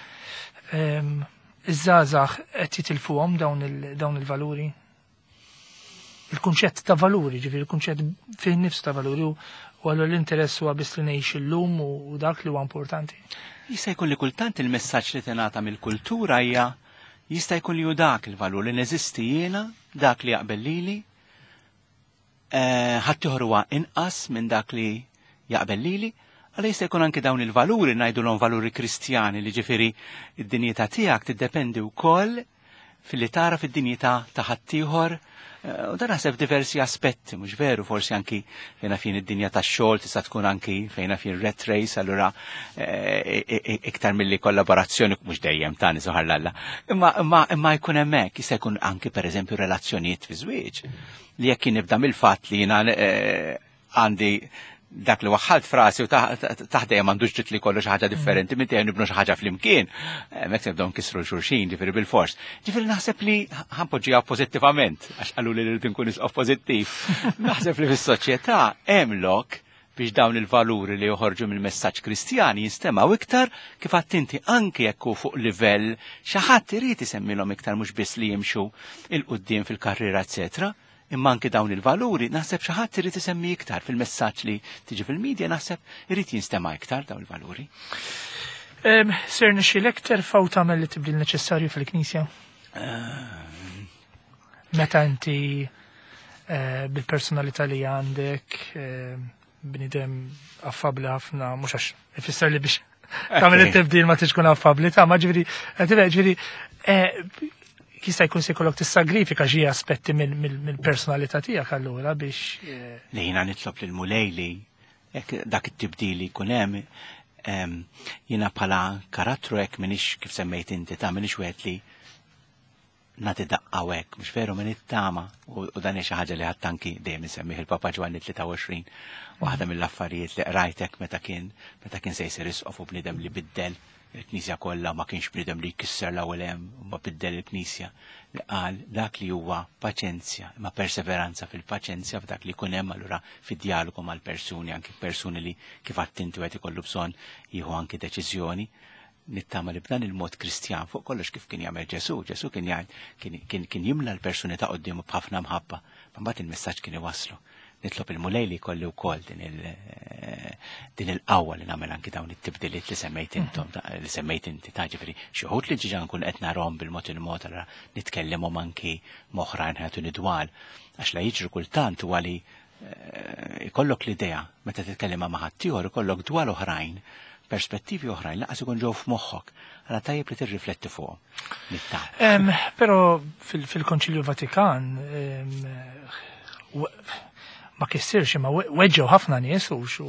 iż-żgħażagħ qed jitilfuhom dawn il-valuri? Il-kunċett ta' valuri, ġifieri il-kunċett fejn nifsu ta' valuri u għallu l-interess huwa biss li ngħix illum u dak li huwa importanti. Jista' jkun li kultant il-messaġġ li tingħata mill-kultura hija jista' jkun li hu dak il-valur li neżisti jiena, dak li jaqbel lili, ħaddieħor huwa inqas minn dak li jaqbel lili, għal jista' jkun anke dawn il-valuri ngħidulhom valuri Kristjani li ġifieri id-dinjità tiegħek tiddependi wkoll fil-li tara fid-dinjità ta' ħaddieħor. U dan naħseb diversi aspetti, mhux veru, forsi anki fejna fin id-dinja tax-xogħol tista' tkun anki fejna fin rat race, allura iktar milli kollaborazzjoni mhux dejjem tani soħar lalla. Imma jkun hemmhekk jista' jkun anki pereżempju relazzjonijiet fi żwieġ li jekk nibda mill-fatt li jiena għandi dak li waħħalt frasi u taħdejjem m'għandux ġit li kollu xi ħaġa differenti minn tiegħu nibnu xi ħaġa flimkien, hemmhekk nibdew nkissru xulxin ġifieri bil-fors. Ġifieri naħseb li ħanpoġġiha pożittivament għax qalu li rrid inkun isqof pożittiv. Naħseb li fis-soċjetà hemm lok biex dawn il-valuri li joħorġu mill-messaġġ Kristjani jinstemaw iktar kif għadt inti anke jekk hu fuq livell xi ħadd irid isemmilhom iktar mhux biss li jimxu il-qudiem fil-karriera eċetera. Imma anke dawn il-valuri naħseb xi ħadd irid isemmi iktar fil-messaġġ li tiġi fil-medja naħseb irid jinstema' iktar dawn il-valuri. Ser nixxielek terfgħu tagħmel li tibdil neċessarju fil-Knisja? Meta inti bil-personalità li għandek bniedem affabbli ħafna mhux għax ifisser li biex tagħmel it-tibdil ma tiġ tkun affabbli ta' ma ġifieri jista' jkun se jkollok tissagrifika xi aspetti mill-personalità tiegħek allura biex li jiena nitlob lil mulej li jekk dak it-tibdil li jkun hemm jiena bħala karattru hekk m'iniex kif semmejt inti ta' m'iniex wieħed li nagħti daqqa hekk mhux veru minn it-tama u dan hija xi ħaġa li ħadd anki dejjem insemmih il-Papa Ġwanni 23 waħda mill-affarijiet li qrajtek meta kien se jsir isqof u bniedem li biddel il-Knisja kollha ma kienx bniedem li jkisser l-ewwel hemm ma biddel il-Knisja li qal dak li huwa paċenzja, ma perseveranza fil-paċenzja f'dak li jkun hemm allura fid-dialogu mal-persuni, anke persuni li kif għadt inti qed ikollu bżonn jieħu anke deċiżjoni. Nittama li b'dan il-mod Kristjan fuq kollox kif kien jagħmel Ġesu kien jimla l-persuni ta' quddiemu b'ħafna mħabba, ma mbagħad il-messaġġ kien iwasslu. Nitlob il-mulej li jkolli wkoll din il-qawwa li nagħmel anki dawn it-tibdiliet li semmejt intom li semmejt inti ta' ġifieri xi wħud li ġiġa nkun qed narahom bil-mod il-mod allura nitkellimhom anki m'oħrajn ħatu nidwal għax la jiġri kultant huwa li ikollok l-idea meta titkellem ma' ħadd ieħor ikollok dwar oħrajn perspettivi oħrajn laqas ikun ġew f'moħħok għala tajjeb li tirrifletti fuqhom. Però fil-Konċilju Vatikan ma kissirx imma weġġew ħafna nies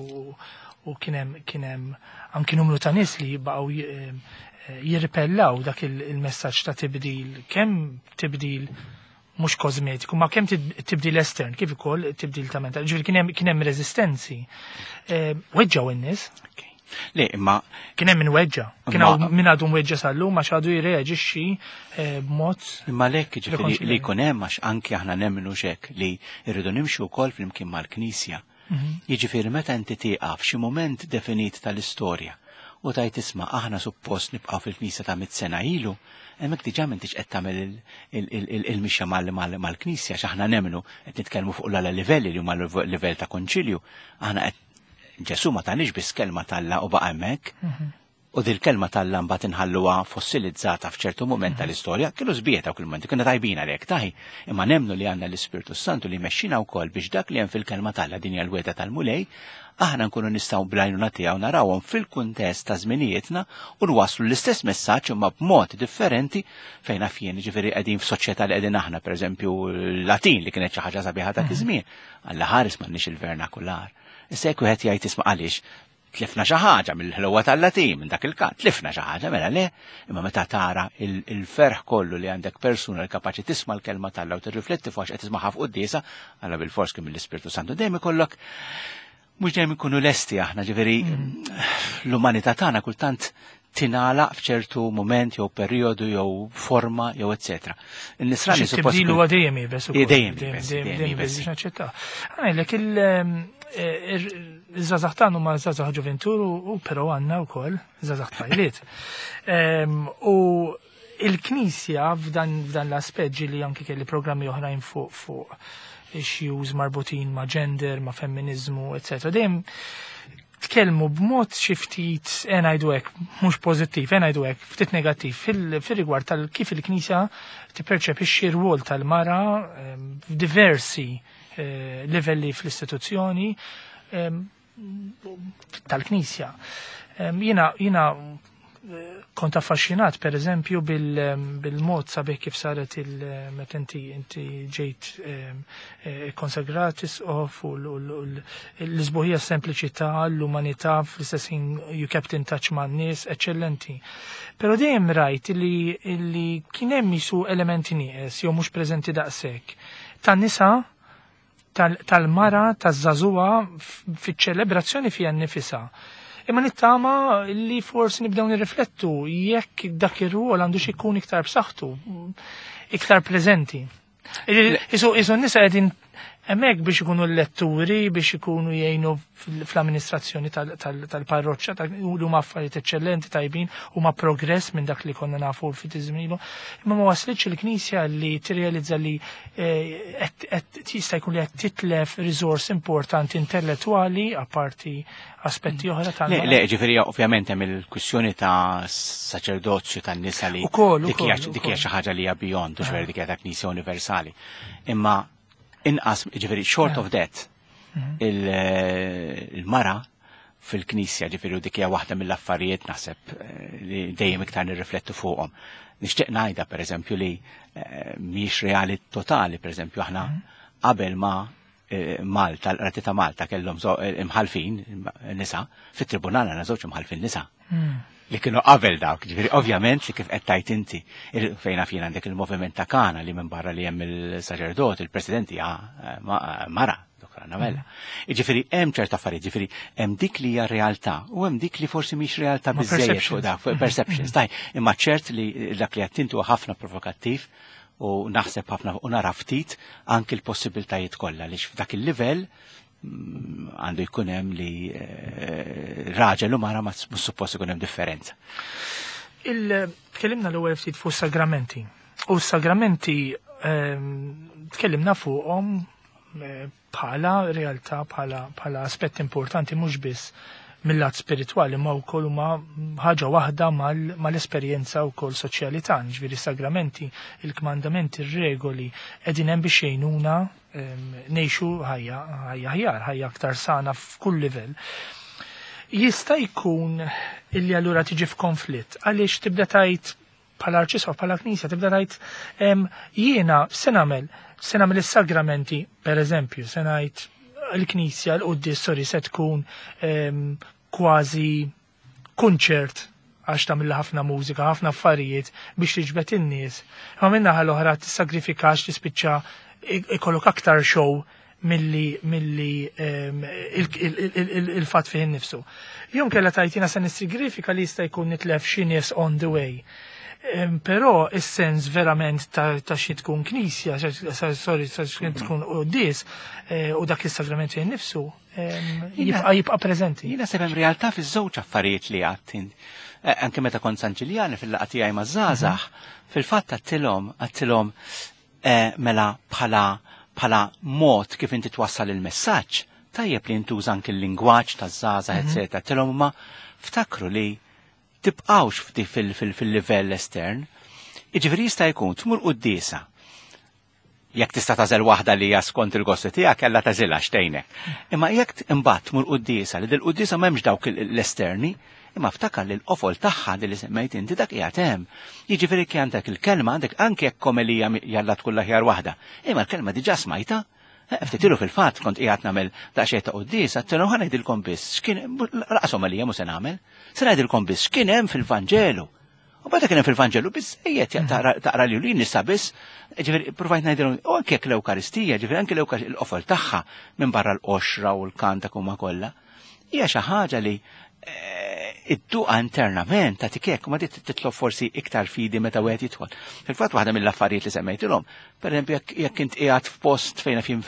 u kien hemm anki numru ta' nies li jibqgħu jirripellaw dak il-messaġġ ta' tibdil, kemm tibdil mhux kozmetiku, ma kemm tibdil estern, kif ukoll tibdil ta' mental. Ġifieri kien hemm reżistenzi. Weġġew in-nies. Le, imma kien hemm min weġġa. Kien hawn min għadu mweġġa sal-lum għax għadu jirreaġixxi b'mod. Imma lek ġifieri li jkun hemm għax anke aħna nemmnu hekk li rridu nimxu wkoll flimkien mal-Knisja. Jiġifieri meta inti tieqaf f'xi mument definit tal-istorja u tajt isma' aħna suppost nibqgħu fil-Knisja ta' 100 sena ilu, hemmhekk diġà m'intix qed tagħmel il-mixja mal-Knisja x'aħna nemmnu qed nitkellmu fuq l-għala livelli li huma livell ta' konċilju, aħna qed Ġesu ma tanix biss kelma Alla u baqa' hemmhekk u dil kelma Alla mbagħad inħalluha fossilizzata f'ċertu mument tal-istorja, kienu żbieta kull moment, kienu tajbina lek taħi, imma nemmnu li għandna l-Ispirtu Santu li mexxina wkoll biex dak li hemm fil-kelma Alla din hija l-weda tal-mulej, aħna nkunu nistgħu bl-għajnuna tiegħu narawhom fil-kuntest ta' żminijietna u nwasslu l-istess messaġġ imma b'mod differenti fejn fien ġifieri qegħdin f'soċjetà li qegħdin aħna, pereżempju l-Latin li kienet xi ħaġa sabiħa dak iż-żmien, Alla ħares m'għandniex il-vernakular. Issa jekk wieħed jgħid isma' għaliex tlifna xi ħaġa mill-ħlewwa tal-Latin minn dak il-każ, tlifna xi ħaġa mela le, imma meta tara il-ferħ kollu li għandek persuna li kapaċi tisma' l-kelma Alla u tirrifletti fuq x'qed tisma'ha fuq qudiesa, alla bil-fors kien mill-Ispirtu Santu dejjem ikollok mhux dejjem ikunu lesti aħna ġifieri l-umanità tagħna kultant tingħalaq f'ċertu mument jew perjodu jew forma jew eċetera. In-nisrani suppost tibdil huwa dejjem jibes ukoll. Dejjem biex naċċettaw. Għalhekk il-żgħażagħ tagħna huma żgħażagħ ġuventur u però għandna wkoll żgħażagħ tfajliet. U il-Knisja f'dan l-aspett ġieli anke kelli programmi oħrajn fuq issues marbutin ma' gender, ma' femminizmu, eċetera. Dejjem tkellmu b'mod xi ftit ngħidu hekk mhux pożittiv, ngħidu hekk ftit negattiv fir-rigward kif il-Knisja tipperċepixxi r-rwol tal-mara f'diversi livelli fl-istituzzjoni tal-Knisja. Jiena kont affaxxinat pereżempju bil-mod sabiħ kif saret meta inti ġejt konsagratis u l-isbuħija sempliċità, l-umanità fl-istess you kept in touch man nies eċċellenti. Però dejjem rajt li kien hemm jisu elementi nieqes jew mhux preżenti daqshekk tan-nisa tal-mara taż-żagħżugħa fiċ-ċelebrazzjoni fiha nnifisha. Imma nittama li forsi nibdew nirriflettu jekk dak ir-rwol għandu xi jkun iktar b'saħħtu, iktar preżenti. Isu n-nisa qegħdin hemmhekk biex ikunu l-letturi, biex ikunu jgħinu fl-amministrazzjoni tal-parroċċa, huma affarijiet eċċellenti tajbin, huma progress minn dak li konna nafu fit-iżmielu. Imma ma waslitx il-Knisja li tirrealizza li jista' jkun li qed titlef riżors importanti intellettwali apparti aspetti oħra tal-mara. Le, ġifieri ovvjament hemm il-kwistjoni ta' saċerdozju tan-nisa li dik hija xi ħaġa li hija beyond, ġifieri dik hija ta' Knisja universali. Imma inqas ġifieri short of that il-mara fil-Knisja ġifieri dik hija waħda mill-affarijiet naħseb li dejjem iktar nirriflettu fuqhom. Nixtieq ngħidha pereżempju li mhix reali totali, pereżempju aħna qabel ma Malta, l-Qrati ta' Malta kellhom imħalfin nisa fit-tribunal għandna żewġ imħalfin nisa. Li kienu qabel dawk, ġifieri ovvjament li kif qed tajt inti fejn fien għandek il-moviment ta' Kana li minn barra li hemm il-saċerdot, il-President hija mara, Dr. Annabella. Ġifieri hemm ċerta affarijiet, ġifieri hemm dik li hija realtà u hemm dik li forsi mhix realtà biżejjed fuq dak, perceptions. Imma ċert li dak li qed huwa ħafna provokattiv u naħseb ħafna u nara ftit anki l-possibiltajiet kollha li f'dak il-livell għandu jkun hemm li raġel u mara ma suppost ikun hemm differenza. Tkellimna l-ewwel ftit fuq sagramenti. U s-sagramenti tkellimna fuqhom bħala realtà, bħala aspett importanti mhux biss mill-lat spiritwali ma wkoll huma ħaġa waħda mal-esperjenza wkoll soċjali tagħna, ġifieri sagramenti, il-kmandamenti, ir-regoli qegħdin hemm biex jgħinuna ngħixu ħajja aħjar, ħajja aktar sana f'kull livell. Jista' jkun illi allura tiġi f'konflitt għaliex tibda tgħid bħala arċisqof bħala Knisja tibda tgħid jiena se nagħmel is-sagramenti pereżempju se ngħid il-Knisja l-Qudies se tkun kważi kunċert għax tagħmilha ħafna mużika, ħafna affarijiet biex tiġbed in-nies. Ma min-naħa l-oħra tissagrifikax tispiċċa ikollok aktar show milli il-fatt fih innifsu. Jum kellha tajtina se nissigrifika li jista' jkun nitlef xi nies on the way. Però is-sens verament ta' xi tkun Knisja, tkun Qudies u dak is-sagrament fih innifsu jibqa' preżenti. Jiena se hemm realtà fiż-żewġ affarijiet li għadt. Anke meta kont San Ġiljani fil-laqgħa tiegħi maż-żgħażagħ, fil-fatt għadtilhom mela bħala mod kif inti twassal il-messaġġ tajjeb li intuża anke l-lingwaġġ taż-żgħażagħ, eċetera. Għadtilhom huma ftakru li tibqgħux fil-livell estern. Jiġifieri jista' jkun tmur qudiesa. Jekk tista' tażel waħda li hija skont il-gostu tiegħek kellha tażilha xtejnek. Imma jekk imbagħad tmur qudiesa li dil-qudiesa m'hemmx dawk l-esterni, imma ftakar li l-qofol tagħha li semmejt inti dak qiegħed hemm. Jiġifieri kien għandek il-kelma għandek anke jekk komelija jalla tkun l-aħjar waħda. Imma l-kelma diġà smajta. Ftitilu fil-fatt kont qiegħed nagħmel daqsxejn ta' qudiesa, għattilhom ħa ngħidilkom biss x'kien raqshom għalija mhux se nagħmel. Se ngħidilkom biss x'kien hemm fil-Vanġelu. U bada kien hemm fil-Vanġelu biżejjed taqra li nisa biss, ġifieri provajt ngħidilhom u anke jekk l-Ewkaristija, ġifieri anke l-qofol tagħha minn barra l-qoxra u l-kanta huma kollha. Hija xi ħaġa li id-duqa internament ta' tikek ma titlob forsi iktar fidi meta wieħed jidħol. Fil-fatt waħda mill-affarijiet li semmejtilhom, pereżempju jekk int qiegħed f'post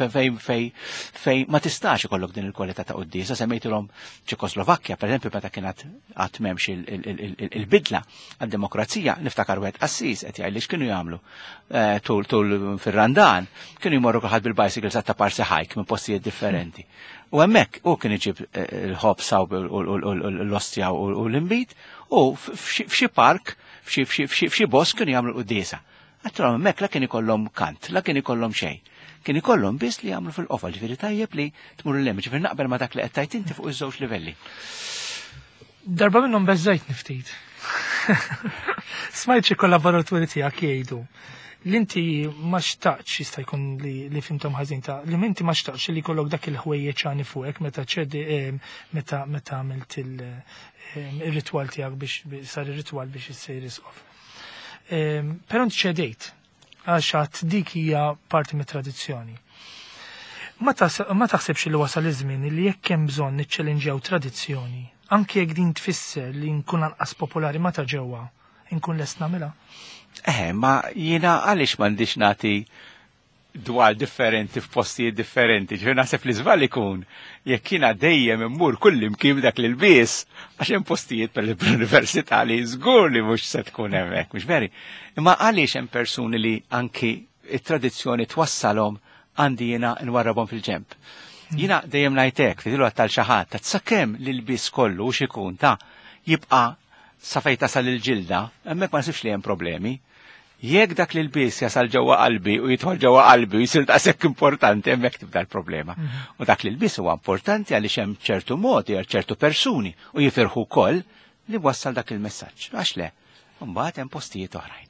fejn ma tistax ikollok din il-kwalità ta' qudiesa, semmejtilhom Ċekoslovakkja, pereżempju meta kien qatt m'hemmx il-bidla għad-demokrazija, niftakar wieħed Assis qed jgħid li x'kienu jagħmlu tul fir-Randan, kienu jmorru kulħadd bil-bicycle sa ta' parsi hike minn postijiet differenti. U hemmhekk u kien iġib il-ħobsa u l-ostja u l-imbit u f'xi park, f'xi bosk kienu jagħmlu l-quddiesa. Għatturam hemmhekk la kien ikollhom kant, la kien ikollhom xejn. Kien ikollhom biss li jagħmlu fil-qofol, ġifieri tajjeb li tmur l-lem, ġifieri naqbel ma dak li qed tajt inti fuq iż-żewġ livelli. Darba minnhom beżżajt niftit. Smajt xi kollaboraturi tiegħek jgħidu l-inti ma xtaqx jista' jkun li fimtom ħażin ta' li inti ma xtaqx li jkollok dak il-ħwejjeġ ċani fuqek meta ċedi meta għamilt il-ritwal tiegħek biex sar ir-ritwal biex issir isqof. Però inti ċedejt għax għad dik hija parti mit-tradizzjoni. Ma taħsebx li wasal iż-żmien li jekk hemm bżonn niċċelenġjaw tradizzjoni, anke jekk din tfisser li nkun anqas popolari ma ta' ġewwa, nkun lest nagħmilha? Ma jiena għaliex m'għandix nagħti dwar differenti f'postijiet differenti. Ġifier naħseb li żball ikun jekk jiena dejjem immur kull imkien dak l-ilbies għax hemm postijiet l-università li żgur li mhux se tkun hemmhekk, mhux veri. Imma għaliex hemm persuni li anki it-tradizzjoni twassalhom għandi jiena nwarrabhom fil-ġemp. Jiena dejjem ngħidlek tgħidilu għattal xi ħadd ta' sakemm l-ilbies kollu x'ikun ta' jibqa' sa fejn tasal il-ġilda, hemmhekk ma nsibx li hemm problemi. Jekk dak li l-biss jasal ġewwa qalbi u jidħol ġewwa qalbi u jsir daqshekk importanti hemmhekk tibda l-problema. U dak li l-biss huwa importanti għaliex hemm ċertu modi għal ċertu persuni u jifirħu wkoll li wassal dak il-messaġġ. Għax le, mbagħad hemm postijiet oħrajn.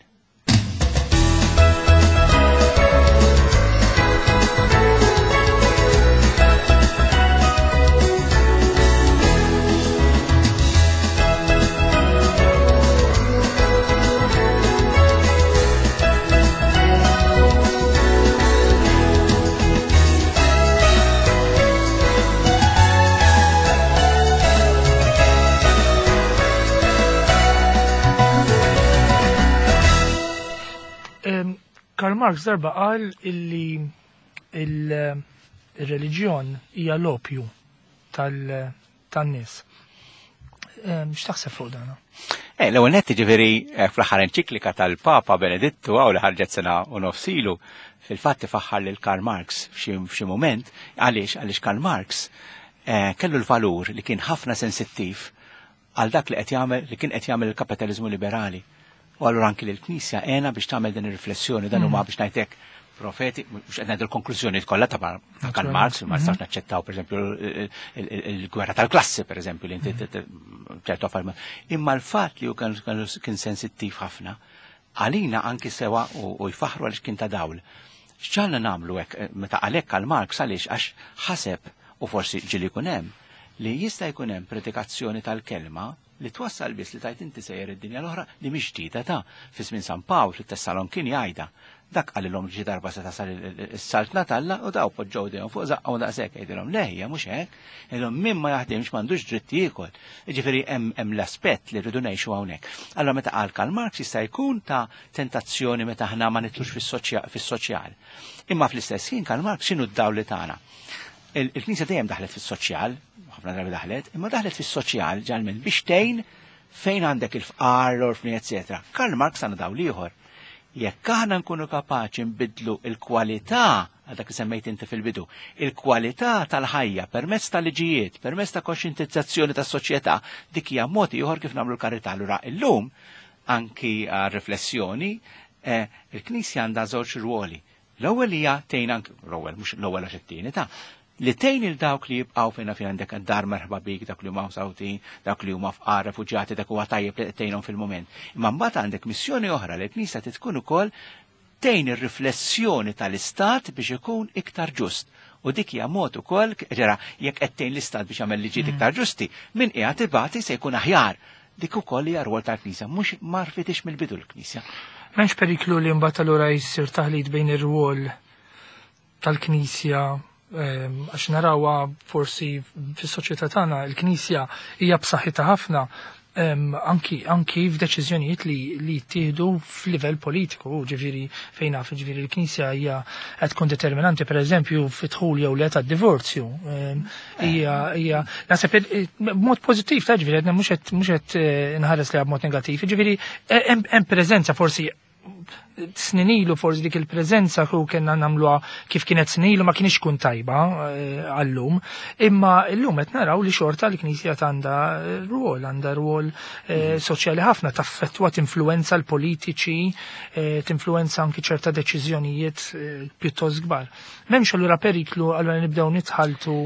Karl Marx darba qal illi il-reliġjon hija l-opju tan-nies. X'taħseb fuq dan? L-ewwel nett ġifieri fl-aħħar enċiklika tal-Papa Benedittu li ħarġet sena u nofsilu fil-fatt ifaħħar lil Karl Marx f'xi mument għaliex Karl Marx kellu l-valur li kien ħafna sensittiv għal dak li kien qed jagħmel il-kapitaliżmu liberali. U allura anki l-Knisja għena biex tagħmel din ir-riflessjoni dan huma biex ngħidlek profeti, mhux qed ngħidu l-konklużjoni kollha ta' Karl Marx, ma nistax naċċettaw pereżempju il-gwerra tal-klassi pereżempju li inti ċertu affarijiet. Imma l-fatt li hu kien sensittiv ħafna għalina anki sewa u jfaħru għaliex kien ta' dawl. X'ġalna nagħmlu hekk meta għalhekk Karl Marx għaliex għax ħaseb u forsi ġieli jkun hemm li jista' jkun hemm predikazzjoni tal-kelma li twassal biss li tajt inti sejjer id-dinja l-oħra li mhix ġdida ta' fi żmien San Pawl fit-Tessalonkini jgħidha. Dak qalilhom ġi darba se tasal is-salt Natalla u daw poġġew dejhom fuq zaqqgħu daqshekk jgħidilhom lejja mhux hekk, jgħidilhom min ma jaħdimx m'għandux dritt jiekol. Jiġifieri hemm l-aspett li rridu ngħixu hawnhekk. Allora meta qal Karl Marx jista' jkun ta' tentazzjoni meta aħna ma nitlux fis-soċjal. Imma fl-istess ħin Karl Marx x'inhu d-dawli tagħna. Il-Knisja dejjem daħlet fis-soċjal, ħafna drabi daħlet, imma daħlet fis-soċjal ġalment biex tgħin fejn għandek il-fqar, l-orfni, eċetera. Karl Marx għandu dawl ieħor. Jekk aħna nkunu kapaċi nbidlu l-kwalità għal dak li semmejt inti fil-bidu, il-kwalità tal-ħajja permezz tal-liġijiet, permezz ta' koxjentizzazzjoni tas-soċjetà, dik hija mod ieħor kif nagħmlu l-karità. Allura llum anki għar-riflessjoni il-Knisja għandha żewġ ruoli. L-ewwel hija tgħin anke l-ewwel mhux l-ewwel għax it-tieni ta' li tgħin il dawk li jibqgħu fejn għandek dar merħba bik, dak li huma sawtin, dak li huma fqar, refuġjati, dak huwa tajjeb li tgħinhom fil-mument. Imma mbagħad għandek missjoni oħra li l-Knisja tkun ukoll tgħin ir-riflessjoni tal-Istat biex ikun iktar ġust. U dik hija mod ukoll ġara jekk qed tgħin l-Istat biex jagħmel liġijiet iktar ġusti, min qiegħed ibati se jkun aħjar. Dik ukoll hija rwol tal-Knisja, mhux ma rfitix mill-bidu l-Knisja. M'hemmx periklu li mbagħad allura jsir taħlit bejn ir-rwol tal-Knisja għax narawha forsi fis-soċjetà tagħna l-Knisja hija b'saħħitha ħafna anki f'deċiżjonijiet li jittieħdu f'livell politiku, ġifieri fejn naf ġifieri l-Knisja hija qed tkun determinanti pereżempju fid-dħul jew le tad-divorzju. Hija naħseb b'mod pożittiv ta' ġifieri mhux qed inħares liha b'mod negattiv. Ġifieri hemm preżenza forsi snin ilu forsi dik il-preżenza ku kellna nagħmluha kif kienet snin ilu ma kienx tkun tajba għallum, imma llum qed naraw li xorta l-Knisja għandha rwol soċjali ħafna, taffettwa tinfluwenza l-politiċi, tinfluwenza anki ċerta deċiżjonijiet pjuttost kbar. M'hemmx allura periklu allura nibdew nitħaltu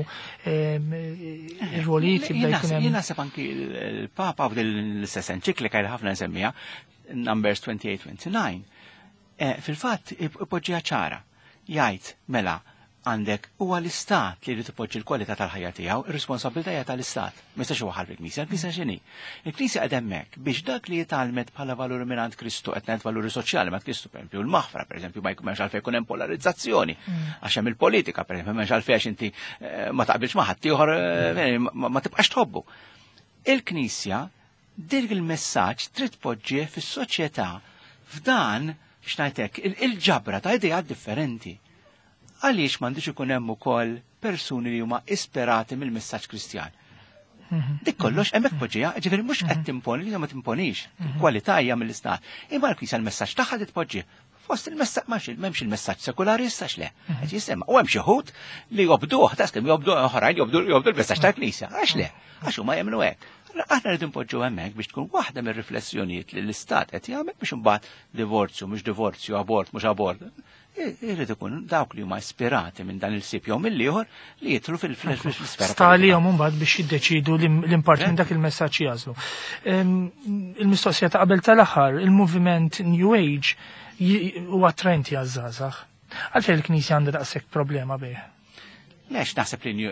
ir-rwolijiet jibda jkun hemm. Jien naħseb anki l-Papa f'dil-istess enċiklika li ħafna nsemmija, Numbers 28-29, fil-fatt ipoġġiha ċara, jgħid mela għandek huwa l-istat li jrid ipoġġi l-kwalità tal-ħajja tiegħu, ir-responsabilità hija tal-istat. Ma jistax iwaħħal fil-Knisja, il-Knisja x'inhi? Il-Knisja qed hemmhekk biex dak li jitalmet bħala valuri mingħand Kristu qed ngħid valuri soċjali ma' Kristu pereżempju l-maħfra pereżempju ma jkunx għalfejn ikun hemm polarizzazzjoni għax hemm il-politika pereżempju m'hemmx għalfejn inti ma taqbilx ma' ħadd ieħor ma tibqax tħobbu. Il-Knisja dik il-messaġġ trid tpoġġih fis-soċjetà f'dan x'ngħidlek il-ġabra ta' idejat differenti. Għaliex m'għandux ikun hemm ukoll persuni li huma isperati mill-messaġġ Kristjan. Dik kollox hemmhekk poġġija, ġifieri mhux qed timponi li ma timponix. Kwalità hija mill-istat. Imma l-Knisja l-messaġġ tagħha tpoġġih. Fost il-messaġġ m'hemmx il-messaġġ sekulari jistax le. Qed jisemma. U hemm xi ħud li jobduh, taskem jobdu oħrajn jobdu l-messaġġ tal-Knisja. Għax le? Għax huma jemmnu hekk. Aħna rridu npoġġu hemmhekk biex tkun waħda mir-riflessjonijiet li l-istat qed jagħmel biex imbagħad divorzju mhux divorzju, abort mhux abort. Irrid ikun dawk li huma ispirati minn dan il-sib jew mill-ieħor li jidħlu fil-sfera. Stalihom imbagħad biex jiddeċidu l-import minn dak il-messaġġ jażlu. Il-mistoqsija ta' qabel tal-aħħar, il-moviment New Age huwa trend għaż-żgħażagħ. Għalfejn il-Knisja għandha daqshekk problema bih? Lex naħseb li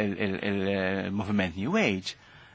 il-moviment New Age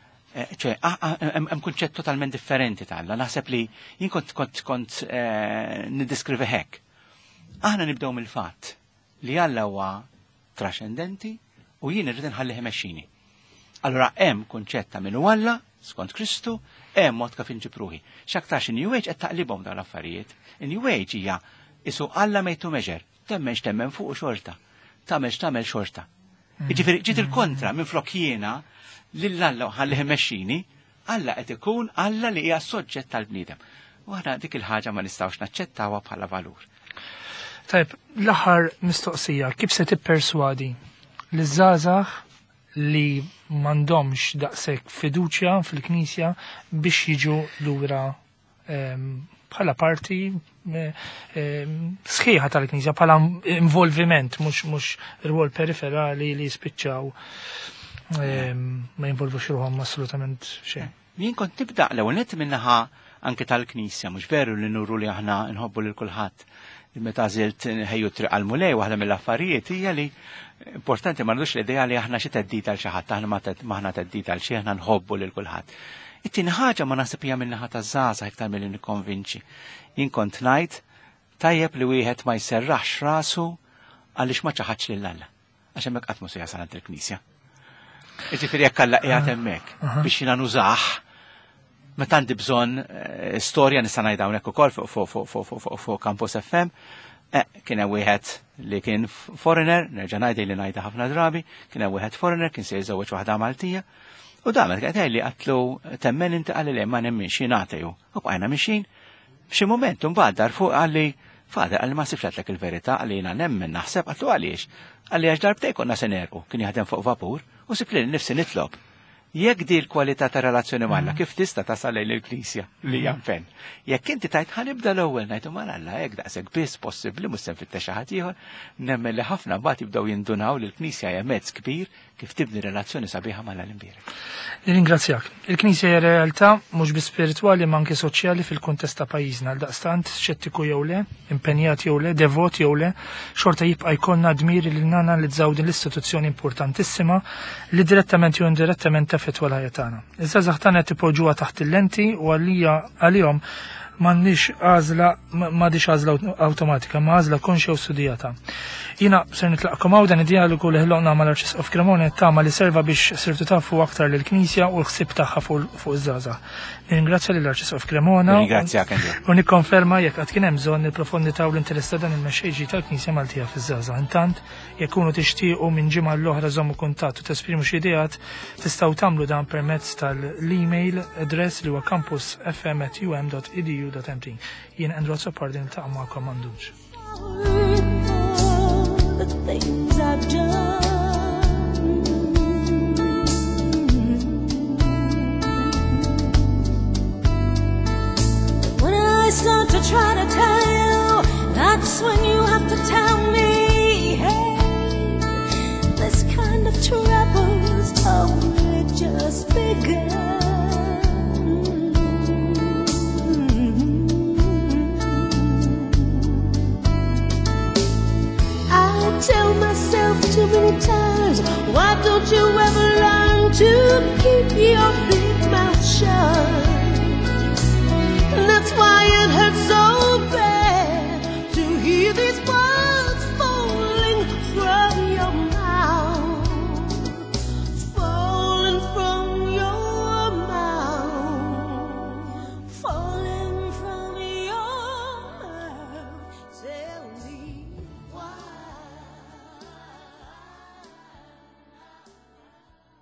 hemm kunċett totalment differenti tagħha. Naħseb li jien kont niddeskrivi hekk. Aħna nibdew mill-fatt li Alla huwa traxcendenti u jien irrid inħallih imexxini. Allura hemm kunċett ta' min hu Alla skont Kristu, hemm mod kif inġibruhi. X'aktarx in-New Age qed taqlibhom dawn l-affarijiet. In-New Age hija isu Alla made to measure, temmenx temmen fuq xorta, tagħmel xorta. Jiġifieri ġiet il-kontra minflok jiena lil Alla ħallih imexxini, Alla qed ikun Alla li hija soġġett tal-bniedem. U aħna dik il-ħaġa ma nistgħux naċċettawha bħala valur. Tajb, l-aħħar mistoqsija, kif se tipperswadi li żgħażagħ li m'għandhomx daqshekk fiduċja fil-Knisja biex jiġu lura bħala parti sħiħa tal-Knisja, bħala involviment, mhux rwol periferali li jispiċċaw ma jinvolvux ruħhom assolutament xejn. Jien kont nibda l-ewwel nett minnaħa anke tal-Knisja, mhux veru li nuru li aħna nħobbu lil kulħadd. Meta żilt ħejju triq għal-mulej waħda mill-affarijiet hija li importanti ma rridux l-idea li aħna xi teddita għal xi ħadd, aħna maħna teddita għal xi aħna nħobbu lil kulħadd. It-tieni ħaġa ma naħseb hija min-naħa taż-żgħażagħ iktar milli nikkonvinċi. Jien kont ngħid tajjeb li wieħed ma jserraħx rasu għaliex ma ċaħadx lil Alla. Għax hemmhekk qatt mhux se jasal il-Knisja. Jiġifieri jekk Alla qiegħed hemmhekk biex jiena nużah meta għandi bżonn storja nista' ngħid hawnhekk ukoll fuq Campus FM, kien hemm wieħed li kien foreigner, nerġa' ngħidha li ngħidha ħafna drabi, kien hemm wieħed foreigner kien se jiżżewweġ waħda Maltija, u damet qed tgħidli qatlu temmen inti qal li ma nemminx jien għatejhu. U bqajna mixin b'xi mument imbagħad dar fuq qalli fader qalli ma sibx għatlek il-verità qalli jiena nemmen naħseb qatlu għaliex. Qalli għax darbtej konna se nerqu, kien jaħdem fuq vapur u sib li nnifsi nitlob. Jekk di l-kwalità ta' relazzjoni magħha kif tista' tasal lejn il-Knisja li hija mfenn. Jekk inti tajt ħanibda l-ewwel ngħidu mal Alla hekk daqshekk biss possibbli mhux se nfittex xi ħadd ieħor, nemmen li ħafna mbagħad jibdew jindunaw li l-Knisja hija mezz kbir kif tibni relazzjoni sabiħa mal-Imbierek. Ringrazzjak. Il-Knisja hija realtà mhux biss spiritwali ma anke soċjali fil-kuntest ta' pajjiżna. Għaldaqstant xettiku jew le, impenjat jew le, devot jew le, xorta jibqa' jkollna dmiri lil nana li tżaw din l-istituzzjoni importantissima li direttament jew indirettament tafetwa l-ħajja tagħna. Iż-żgħażagħ tagħna tipoġġuha taħt il-lenti u għalihom m'għandniex għażla awtomatika, ma għażla konxja u studijata. Jiena ser nitlaqkom hawn dan id-dialogu li ħloqna mal-Arċisqof Cremona tama li serva biex sirtu tafu aktar lill-Knisja u l-ħsieb tagħha fuq iż-żgħażagħ. Ningrazzja lill-Arċisqof Cremona. Ringrazzjak u nikkonferma jekk qatt kien hemm bżonn nipprofonditaw l-interess ta' dan il-mexxejġi tal-Knisja Maltija fiż-żgħażagħ. Intant jekk ikunu tixtiequ minn ġimgħa l-oħra żommu kuntatt u tesprimu xi ideat tistgħu tagħmlu dan permezz tal-email address li huwa campusfm@um.edu. www.mp. Jien Andrew Soppardin ta' ma' komanduġ. The things I've done. When I start to try to tell you, that's when you have to tell me, hey, this kind of trouble's only just begun. Tell myself too many times, why don't you ever learn to keep your